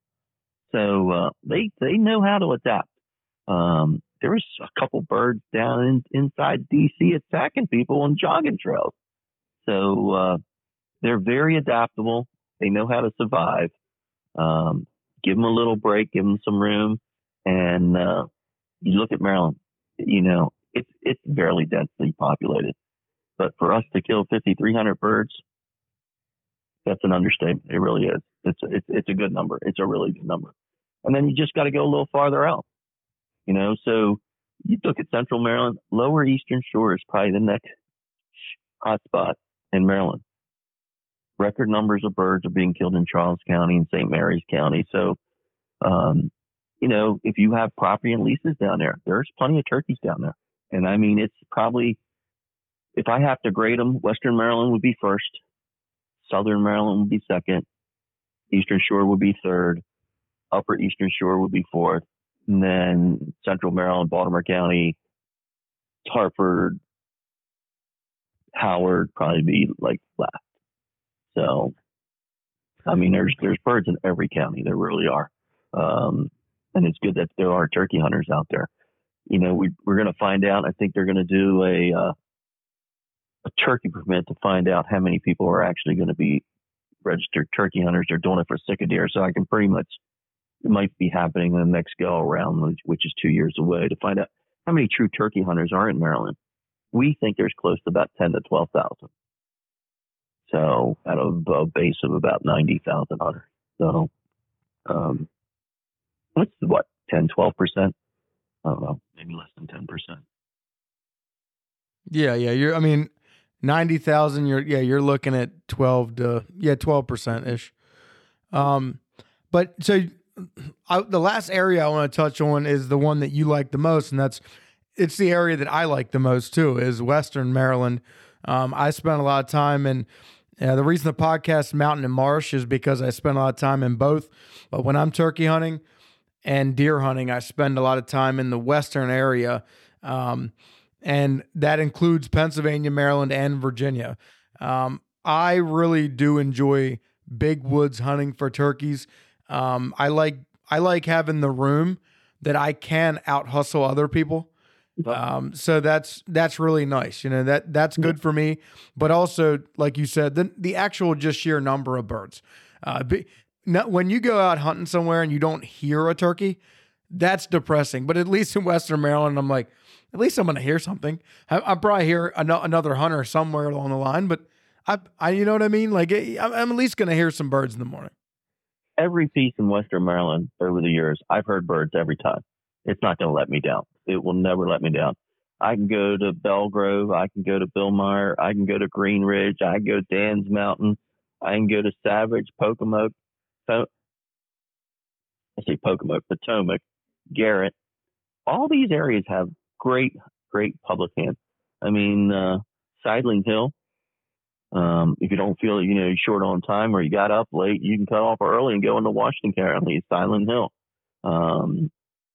So uh, they they know how to adapt. Um, there was a couple birds down in, inside D C attacking people on jogging trails. So, uh, they're very adaptable. They know how to survive. Um, give them a little break, give them some room. And, uh, you look at Maryland, you know, it's, it's barely densely populated, but for us to kill fifty-three hundred birds, That's an understatement. It really is. It's it's it's a good number. It's a really good number. And then you just got to go a little farther out. You know, so you look at Central Maryland, Lower Eastern Shore is probably the next hotspot in Maryland. Record numbers of birds are being killed in Charles County and Saint Mary's County. So, um, you know, if you have property and leases down there, there's plenty of turkeys down there. And I mean, it's probably, if I have to grade them, Western Maryland would be first, Southern Maryland would be second, Eastern Shore would be third, Upper Eastern Shore would be fourth, and then Central Maryland, Baltimore County, Hartford, Howard probably be like last. So, I mean, there's there's birds in every county. There really are, um, and it's good that there are turkey hunters out there. You know, we we're going to find out. I think they're going to do a uh, a turkey permit to find out how many people are actually going to be registered turkey hunters. They're doing it for sick of deer, so I can pretty much, it might be happening in the next go around, which is two years away, to find out how many true turkey hunters are in Maryland. We think there's close to about ten to twelve thousand. So out of a base of about ninety thousand hunters. So, um, what's what, ten, twelve percent? I don't know, maybe less than ten percent. Yeah. Yeah. You're, I mean, ninety thousand, you're, yeah, you're looking at twelve to, yeah, twelve percent ish. Um, but so I, the last area I want to touch on is the one that you like the most. And that's, it's the area that I like the most too, is Western Maryland. Um, I spent a lot of time in, uh, the reason the podcast Mountain and Marsh is because I spend a lot of time in both. But when I'm turkey hunting and deer hunting, I spend a lot of time in the Western area. Um, and that includes Pennsylvania, Maryland, and Virginia. Um, I really do enjoy big woods hunting for turkeys. Um, I like, I like having the room that I can out hustle other people. Um, so that's, that's really nice. You know, that, that's good for me, but also, like you said, the, the actual just sheer number of birds, uh, be, no, when you go out hunting somewhere and you don't hear a turkey, that's depressing. But at least in Western Maryland, I'm like, at least I'm going to hear something. I, I'll probably hear an- another hunter somewhere along the line, but I, I, you know what I mean? Like I'm, I'm at least going to hear some birds in the morning. Every piece in Western Maryland over the years, I've heard birds every time. It's not going to let me down. It will never let me down. I can go to Belgrove. I can go to Billmeyer. I can go to Green Ridge. I can go to Dan's Mountain. I can go to Savage, Pocomoke. Po- I say Pocomoke, Potomac, Garrett. All these areas have great, great public hands. I mean, uh, Sidling Hill. Um, if you don't feel, you know, you're short on time or you got up late, you can cut off early and go into Washington County, Sidling Hill. Um,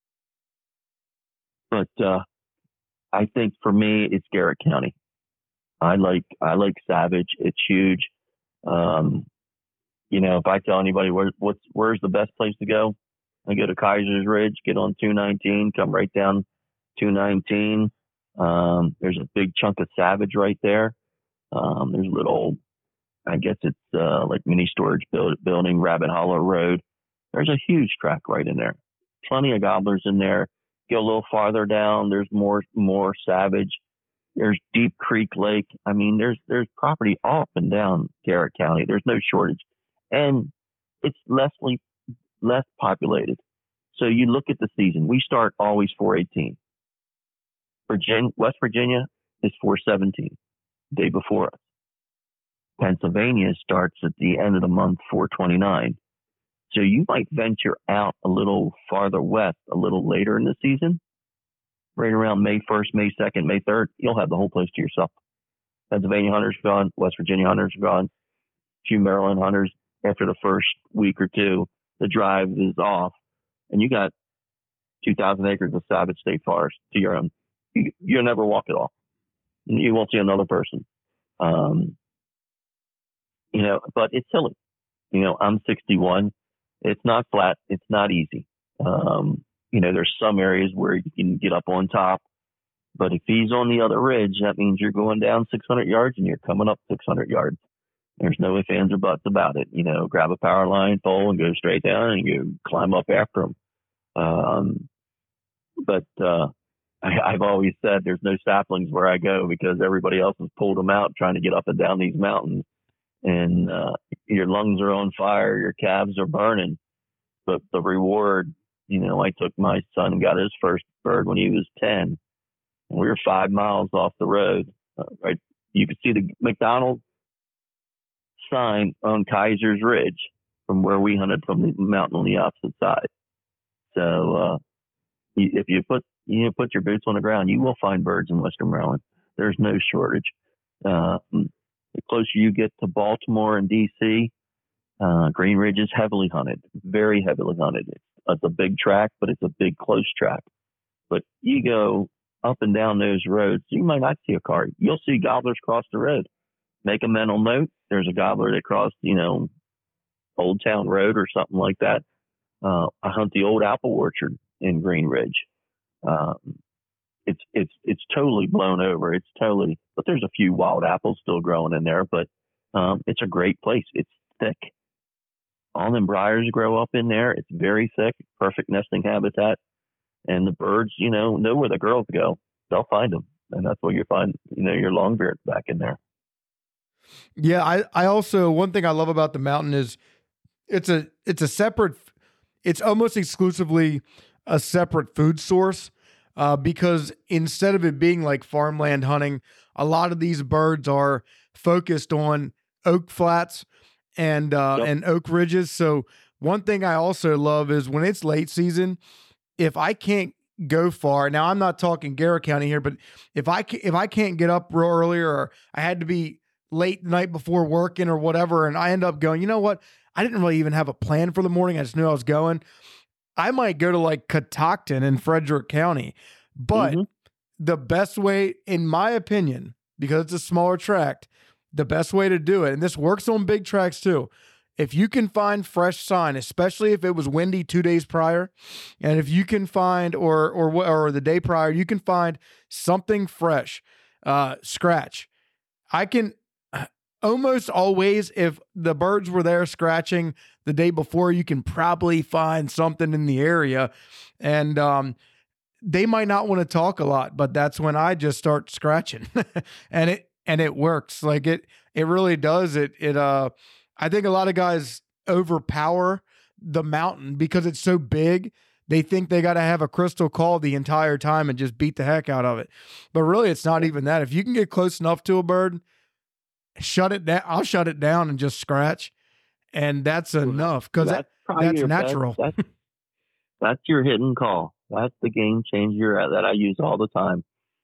But uh, I think for me, it's Garrett County. I like I like Savage. It's huge. Um, you know, if I tell anybody where what's where's the best place to go, I go to Kaiser's Ridge, get on two nineteen, come right down two nineteen. Um, there's a big chunk of Savage right there. Um, there's a little, I guess it's uh, like mini storage build, building, Rabbit Hollow Road. There's a huge track right in there. Plenty of gobblers in there. Go a little farther down, there's more more Savage. There's Deep Creek Lake. I mean, there's there's property all up and down Garrett County. There's no shortage, and it's less less populated. So you look at the season. We start always four eighteen. Virginia, West Virginia is four seventeen, day before us. Pennsylvania starts at the end of the month, four twenty-nine. So you might venture out a little farther west, a little later in the season, right around May first, May second, May third. You'll have the whole place to yourself. Pennsylvania hunters are gone. West Virginia hunters are gone. A few Maryland hunters, after the first week or two, the drive is off. And you got two thousand acres of Savage State Forest to your own. You, you'll never walk it all. You won't see another person. Um, you know, but it's hilly. You know, I'm sixty-one. It's not flat. It's not easy. Um, you know, there's some areas where you can get up on top, but if he's on the other ridge, that means you're going down six hundred yards and you're coming up six hundred yards. There's no ifs, ands, or buts about it. You know, grab a power line pole and go straight down and you climb up after him. Um, but, uh, I, I've always said there's no saplings where I go because everybody else has pulled them out trying to get up and down these mountains. and uh, your lungs are on fire, your calves are burning. But the reward, you know, I took my son and got his first bird when he was ten. And we were five miles off the road, uh, right? You could see the McDonald's sign on Kaiser's Ridge from where we hunted from the mountain on the opposite side. So uh, you, if you put you know, put your boots on the ground, you will find birds in Western Maryland. There's no shortage. Uh, the closer you get to Baltimore and D C, uh, Green Ridge is heavily hunted, very heavily hunted. It's, it's a big track, but it's a big close track. But you go up and down those roads, you might not see a car. You'll see gobblers cross the road. Make a mental note. There's a gobbler that crossed, you know, Old Town Road or something like that. Uh, I hunt the old apple orchard in Green Ridge. Um, it's it's it's totally blown over. It's totally, but there's a few wild apples still growing in there. But um, it's a great place. It's thick. Almond briars grow up in there. It's very thick, perfect nesting habitat. And the birds, you know, know where the girls go. They'll find them, and that's where you find, you know, your longbeards back in there. Yeah, I, I also, one thing I love about the mountain is it's a it's a separate, it's almost exclusively a separate food source, uh, because instead of it being like farmland hunting, a lot of these birds are focused on oak flats and uh, Yep. and oak ridges. So one thing I also love is when it's late season, if I can't go far, now I'm not talking Garrett County here, but if I ca- if I can't get up real early, or I had to be late the night before working or whatever, and I end up going, you know what? I didn't really even have a plan for the morning. I just knew I was going. I might go to like Catoctin in Frederick County. But Mm-hmm. the best way, in my opinion, because it's a smaller tract, the best way to do it, and this works on big tracks too, if you can find fresh sign, especially if it was windy two days prior, and if you can find, or or or the day prior, you can find something fresh, uh, scratch. I can almost always, if the birds were there scratching the day before, you can probably find something in the area. And um, they might not want to talk a lot, but that's when I just start scratching. and it and it works. Like it it really does. It it uh I think a lot of guys overpower the mountain because it's so big. They think they got to have a crystal call the entire time and just beat the heck out of it. But really, it's not even that. If you can get close enough to a bird, shut it down. I'll shut it down and just scratch. And that's enough because that, probably that's your best- natural. that's, that's your hidden call. That's the game changer that I use all the time.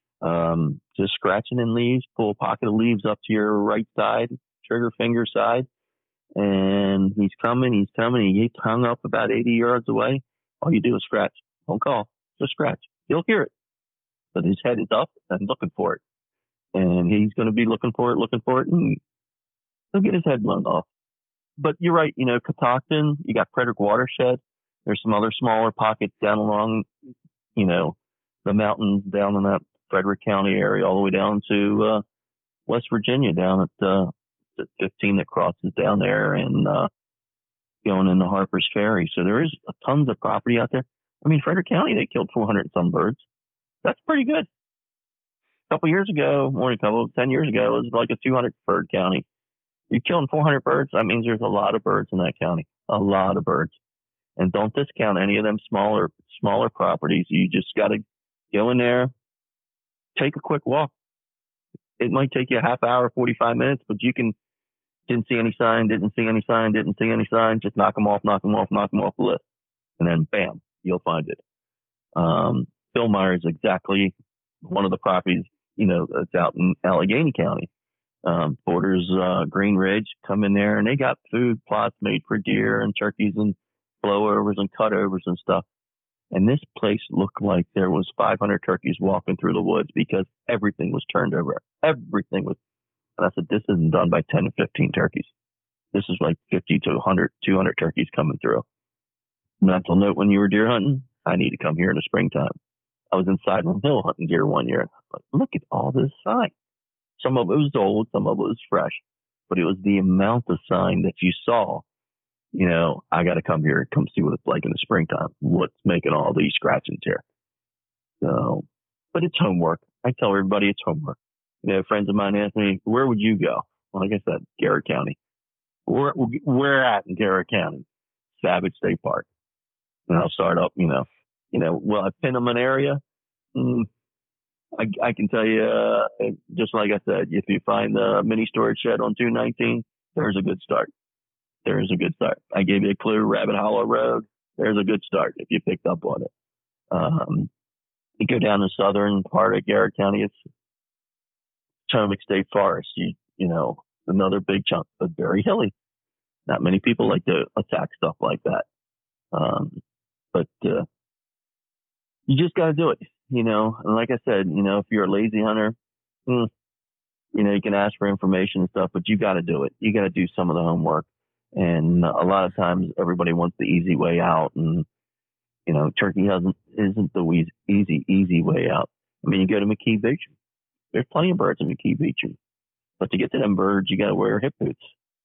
Um, just scratching in leaves, pull a pocket of leaves up to your right side, trigger finger side. And he's coming, he's coming. He's hung up about eighty yards away. All you do is scratch. Don't call. Just scratch. He'll hear it. But his head is up and looking for it. And he's going to be looking for it, looking for it, and he'll get his head blown off. But you're right. You know, Catoctin, you got Frederick Watershed. There's some other smaller pockets down along, you know, the mountains down in that Frederick County area, all the way down to uh, West Virginia, down at uh, fifteen that crosses down there and uh, going into Harper's Ferry. So there is tons of property out there. I mean, Frederick County, they killed four hundred and some birds. That's pretty good. A couple years ago, more than a couple, ten years ago, it was like a two hundred bird county. You're killing four hundred birds. That means there's a lot of birds in that county, a lot of birds. And don't discount any of them smaller, smaller properties. You just got to go in there, take a quick walk. It might take you a half hour, forty-five minutes, but you can, didn't see any sign, didn't see any sign, didn't see any sign, just knock them off, knock them off, knock them off the list. And then bam, you'll find it. Um, Bill Meyer is exactly one of the properties, you know, that's out in Allegheny County. Um, borders, uh, Green Ridge, come in there and they got food plots made for deer and turkeys and blowovers and cutovers and stuff. And this place looked like there was five hundred turkeys walking through the woods because everything was turned over. Everything was. And I said, this isn't done by ten to fifteen turkeys. This is like fifty to one hundred, two hundred turkeys coming through. Mental note, when you were deer hunting, I need to come here in the springtime. I was in Sideland Hill hunting deer one year. Like, look at all this sign. Some of it was old, some of it was fresh, but it was the amount of sign that you saw. You know, I got to come here and come see what it's like in the springtime. What's making all these scratchings here? So, but it's homework. I tell everybody it's homework. You know, friends of mine ask me, where would you go? Well, like I said, Garrett County. We're, we're at in Garrett County, Savage State Park. And I'll start up, you know, you know, will I pin them an area? Mm, I, I can tell you, uh, just like I said, if you find the mini storage shed on two nineteen, there's a good start. There's a good start. I gave you a clue, Rabbit Hollow Road. There's a good start if you picked up on it. Um, you go down the southern part of Garrett County, it's Potomac State Forest. You, you know, another big chunk, but very hilly. Not many people like to attack stuff like that. Um, but, uh, you just got to do it, you know, and like I said, you know, if you're a lazy hunter, mm, you know, you can ask for information and stuff, but you got to do it. You got to do some of the homework. And a lot of times everybody wants the easy way out, and, you know, turkey hasn't, isn't the easy, easy, easy way out. I mean, you go to McKee Beach. There's plenty of birds in McKee Beach, but to get to them birds, you got to wear hip boots.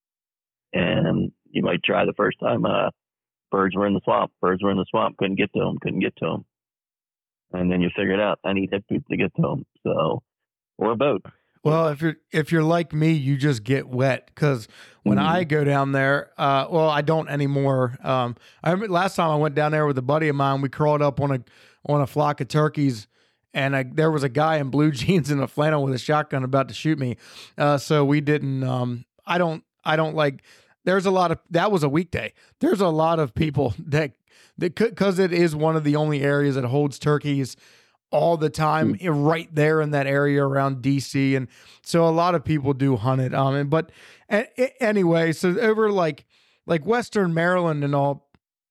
And you might try the first time, uh, birds were in the swamp, birds were in the swamp, couldn't get to them, couldn't get to them. And then you figure it out. I need hip boots to get to them. So, or a boat. Well, if you're if you're like me, you just get wet, because when mm-hmm. I go down there, uh, well, I don't anymore. Um, I remember last time I went down there with a buddy of mine, we crawled up on a on a flock of turkeys, and I, there was a guy in blue jeans and a flannel with a shotgun about to shoot me. Uh, so we didn't. Um, I don't. I don't like. There's a lot of that was a weekday. There's a lot of people that that because it is one of the only areas that holds turkeys all the time, mm-hmm. right there in that area around D C, and so a lot of people do hunt it. Um, and, but a, anyway, so over like like Western Maryland and all,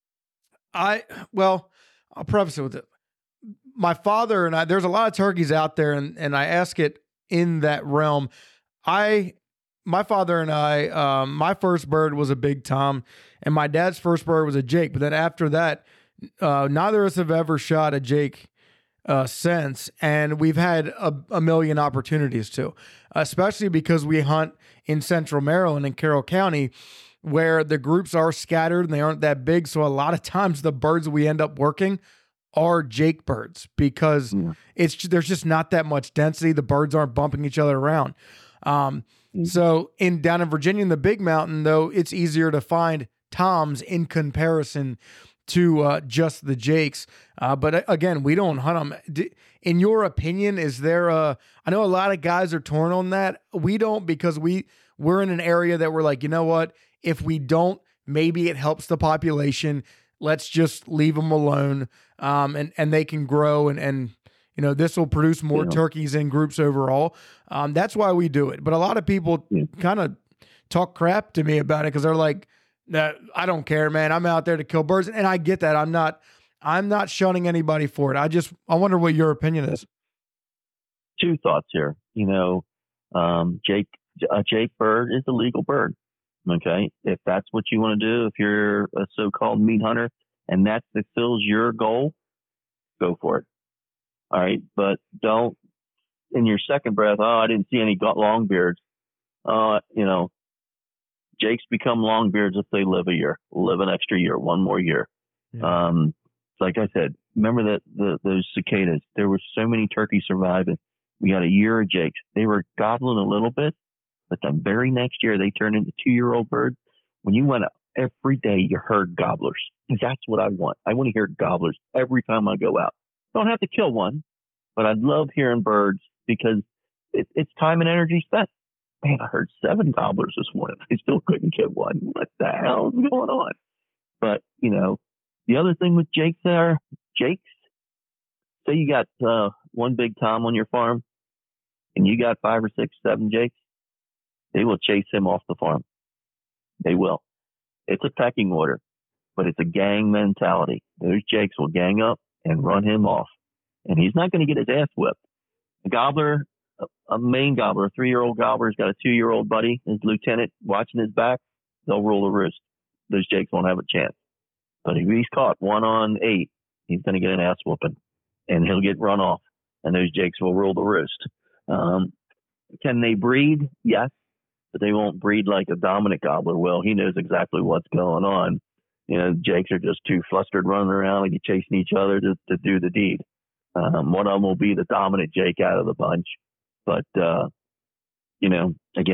I well, I'll preface it with it. My father and I, there's a lot of turkeys out there, and and I ask it in that realm. I. My father and I, um, my first bird was a Big Tom, and my dad's first bird was a Jake. But then after that, uh, neither of us have ever shot a Jake uh, since, and we've had a, a million opportunities to, especially because we hunt in Central Maryland and Carroll County, where the groups are scattered and they aren't that big. So a lot of times the birds we end up working are Jake birds because yeah. it's there's just not that much density. The birds aren't bumping each other around. Um, So in down in Virginia, in the Big Mountain, though, it's easier to find toms in comparison to uh, just the Jakes. Uh, but again, we don't hunt them. In your opinion, is there a, I know a lot of guys are torn on that. We don't, because we, we're in an area that we're like, you know what, if we don't, maybe it helps the population. Let's just leave them alone. Um, and, and they can grow and, and, you know, this will produce more yeah. turkeys in groups overall. Um, that's why we do it. But a lot of people yeah. kind of talk crap to me about it because they're like, nah, I don't care, man. I'm out there to kill birds. And I get that. I'm not, I'm not shunning anybody for it. I just, I wonder what your opinion is. Two thoughts here. You know, um, Jake, a Jake bird is a legal bird. Okay. If that's what you want to do, if you're a so-called meat hunter and that fulfills your goal, go for it. All right, but don't, in your second breath, oh, I didn't see any long beards. Uh, you know, Jakes become long beards if they live a year, live an extra year, one more year. Yeah. Um, like I said, remember that the, those cicadas, there were so many turkeys surviving. We got a year of Jakes. They were gobbling a little bit, but the very next year they turned into two-year-old birds. When you went out every day, you heard gobblers. That's what I want. I want to hear gobblers every time I go out. Don't have to kill one, but I love hearing birds because it, it's time and energy spent. Man, I heard seven gobblers this morning. I still couldn't kill one. What the hell is going on? But, you know, the other thing with Jakes there, Jakes, say you got uh, one Big Tom on your farm and you got five or six, seven Jakes, they will chase him off the farm. They will. It's a pecking order, but it's a gang mentality. Those Jakes will gang up and run him off. And he's not going to get his ass whipped. A gobbler, a, a main gobbler, a three-year-old gobbler's got a two-year-old buddy, his lieutenant, watching his back, they'll rule the roost. Those Jakes won't have a chance. But if he's caught one on eight, he's going to get an ass whooping. And he'll get run off. And those Jakes will rule the roost. Um, can they breed? Yes. But they won't breed like a dominant gobbler will. He knows exactly what's going on. You know, Jakes are just too flustered running around like chasing each other to, to do the deed. Um, one of them will be the dominant Jake out of the bunch. But, uh, you know, again,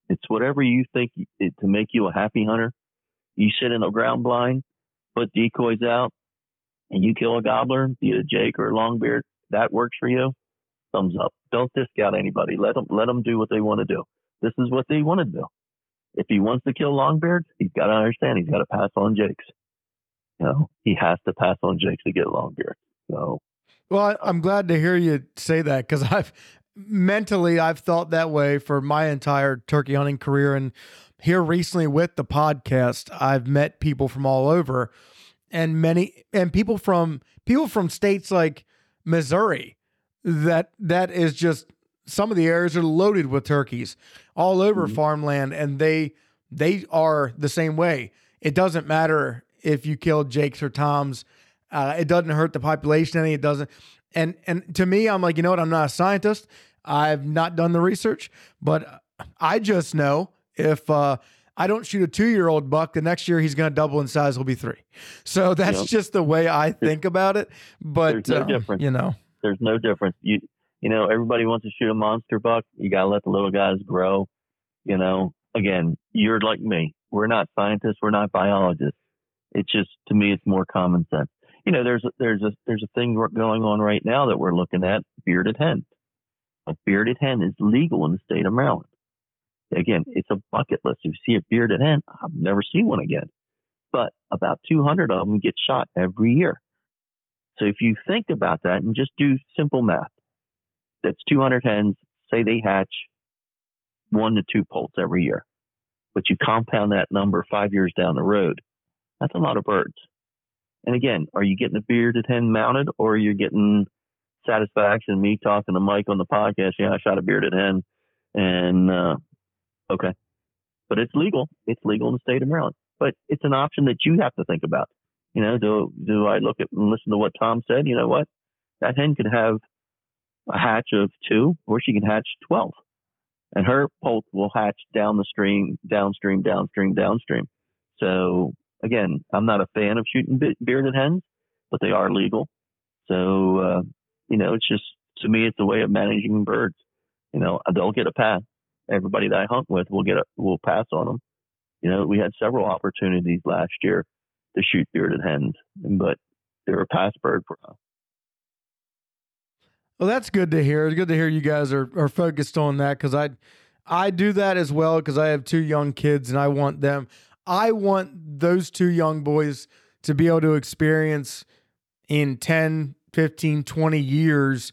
It's whatever you think it, to make you a happy hunter. You sit in a ground blind, put decoys out, and you kill a gobbler, be it a Jake or a longbeard. That works for you. Thumbs up. Don't discount anybody. Let them let them do what they want to do. This is what they want to do. If he wants to kill longbeards, he's got to understand he's got to pass on Jakes. You know, he has to pass on Jakes to get longbeard. So, well, I, I'm glad to hear you say that, because I've mentally I've thought that way for my entire turkey hunting career, and here recently with the podcast, I've met people from all over, and many and people from people from states like Missouri. That that is just, some of the areas are loaded with turkeys all over mm-hmm. farmland, and they they are the same way. It doesn't matter if you kill Jakes or Toms. Uh, it doesn't hurt the population any. It doesn't. And and to me, I'm like, you know what? I'm not a scientist. I've not done the research, but I just know if uh, I don't shoot a two-year-old buck, the next year he's going to double in size. He'll be three. So that's yep. just the way I think about it. But there's no um, difference. You know, there's no difference. You you know, everybody wants to shoot a monster buck. You got to let the little guys grow. You know, again, you're like me. We're not scientists. We're not biologists. It's just, to me, it's more common sense. You know, there's a, there's a there's a thing going on right now that we're looking at, bearded hen. A bearded hen is legal in the state of Maryland. Again, it's a bucket list. If you see a bearded hen, I've never seen one again. But about two hundred of them get shot every year. So if you think about that and just do simple math, that's two hundred hens. Say they hatch one to two poults every year. But you compound that number five years down the road. That's a lot of birds. And again, are you getting a bearded hen mounted, or are you getting satisfaction, me talking to Mike on the podcast? Yeah, I shot a bearded hen. And, uh, okay. But it's legal. It's legal in the state of Maryland. But it's an option that you have to think about. You know, do, do I look at and listen to what Tom said? You know what? That hen could have a hatch of two, or she can hatch twelve. And her poult will hatch down the stream, downstream, downstream, downstream. So, again, I'm not a fan of shooting bearded hens, but they are legal. So, uh, you know, it's just, to me, it's a way of managing birds. You know, they'll get a pass. Everybody that I hunt with will get a, will pass on them. You know, we had several opportunities last year to shoot bearded hens, but they're a pass bird for us. Well, that's good to hear. It's good to hear you guys are, are focused on that, because I, I do that as well, because I have two young kids, and I want them, I want those two young boys to be able to experience in ten, fifteen, twenty years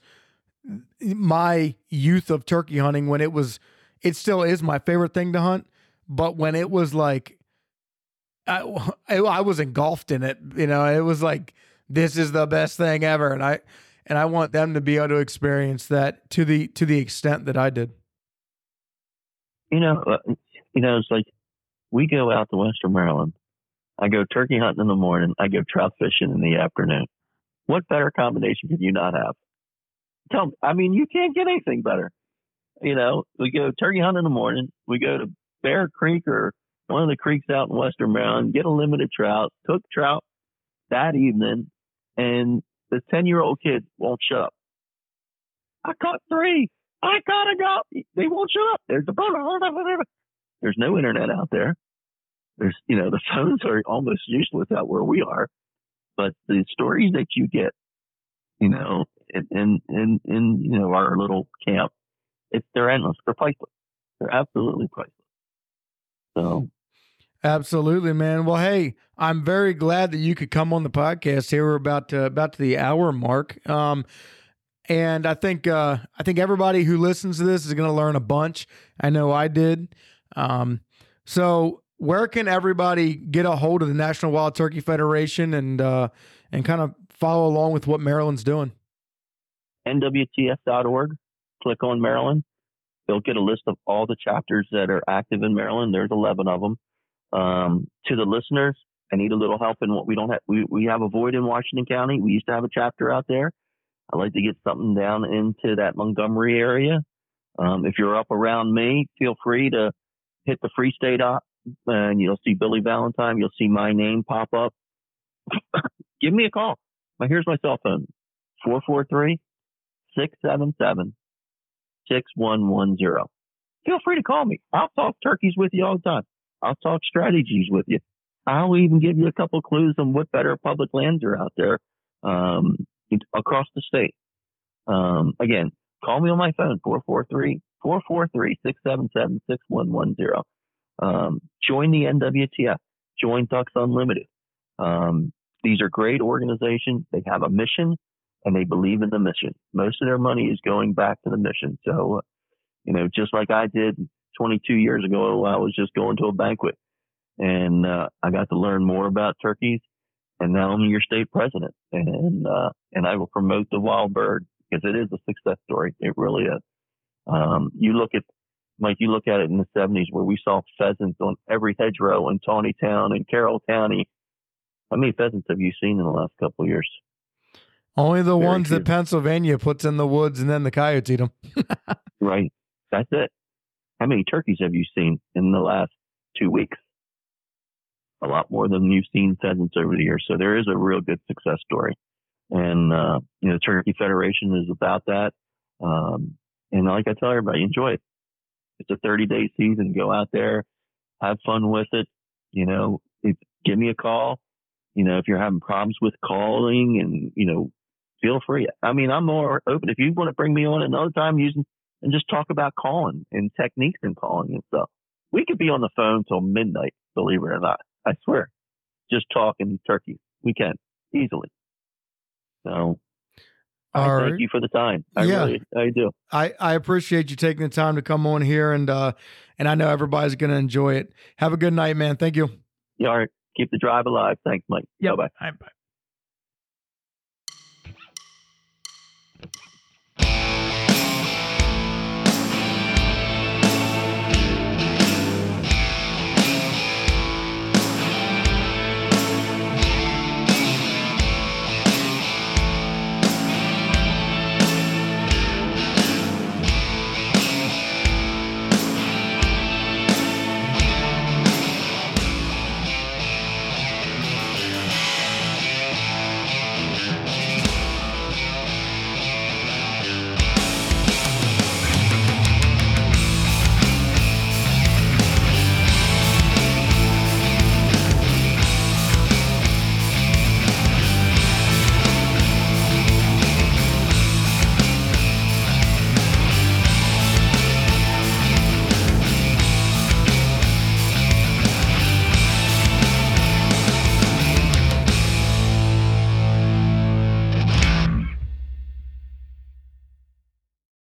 my youth of turkey hunting, when it was, it still is my favorite thing to hunt, but when it was like, I, I was engulfed in it, you know, it was like, this is the best thing ever. And I, and I want them to be able to experience that to the, to the extent that I did. You know, uh, you know, it's like, we go out to Western Maryland. I go turkey hunting in the morning. I go trout fishing in the afternoon. What better combination could you not have? Tell me, I mean, you can't get anything better. You know, we go turkey hunting in the morning. We go to Bear Creek or one of the creeks out in Western Maryland, get a limited trout, cook trout that evening, and the ten-year-old kid won't shut up. I caught three. I caught a go. They won't shut up. There's the There's no internet out there. There's, you know, the phones are almost useless out where we are. But the stories that you get, you know, in, in, in, in you know, our little camp, it's, they're endless. They're priceless. They're absolutely priceless. So. Absolutely, man. Well, hey, I'm very glad that you could come on the podcast here. We're about to, about to the hour mark. Um, and I think, uh, I think everybody who listens to this is going to learn a bunch. I know I did. Um, so where can everybody get a hold of the National Wild Turkey Federation and, uh, and kind of follow along with what Maryland's doing? N W T F dot org. Click on Maryland. They'll get a list of all the chapters that are active in Maryland. There's eleven of them. Um, to the listeners, I need a little help in what we don't have. We, we have a void in Washington County. We used to have a chapter out there. I'd like to get something down into that Montgomery area. Um, if you're up around me, feel free to hit the Free State up, and you'll see Billy Valentine. You'll see my name pop up. Give me a call. Now, here's my cell phone, four four three, six seven seven, six one one zero. feel free to call me. I'll talk turkeys with you all the time. I'll talk strategies with you. I'll even give you a couple clues on what better public lands are out there um, across the state. Um, again, call me on my phone, four four three, four four three, six seven seven, six one one zero. Um, join the N W T F. Join Ducks Unlimited. Um, these are great organizations. They have a mission, and they believe in the mission. Most of their money is going back to the mission. So, uh, you know, just like I did twenty-two years ago, I was just going to a banquet, and uh, I got to learn more about turkeys. And now I'm your state president, and uh, and I will promote the wild bird because it is a success story. It really is. Um, you look at, Mike, you look at it in the seventies where we saw pheasants on every hedgerow in Tawnytown and Carroll County. How many pheasants have you seen in the last couple of years? Only the Very ones few. that Pennsylvania puts in the woods and then the coyotes eat them. Right. That's it. How many turkeys have you seen in the last two weeks? A lot more than you've seen pheasants over the years. So there is a real good success story. And, uh, you know, Turkey Federation is about that. Um, and like I tell everybody, enjoy it. It's a thirty day season. Go out there, have fun with it. You know, if, give me a call. You know, if you're having problems with calling and, you know, feel free. I mean, I'm more open. If you want to bring me on another time using and just talk about calling and techniques and calling and stuff, we could be on the phone till midnight, believe it or not. I swear, just talking turkey. We can easily. So I All thank right. you for the time. I Yeah. really, I do. I, I appreciate you taking the time to come on here, and uh, and I know everybody's going to enjoy it. Have a good night, man. Thank you. Yeah, all right. Keep the drive alive. Thanks, Mike. Yep. Bye-bye. All right, bye.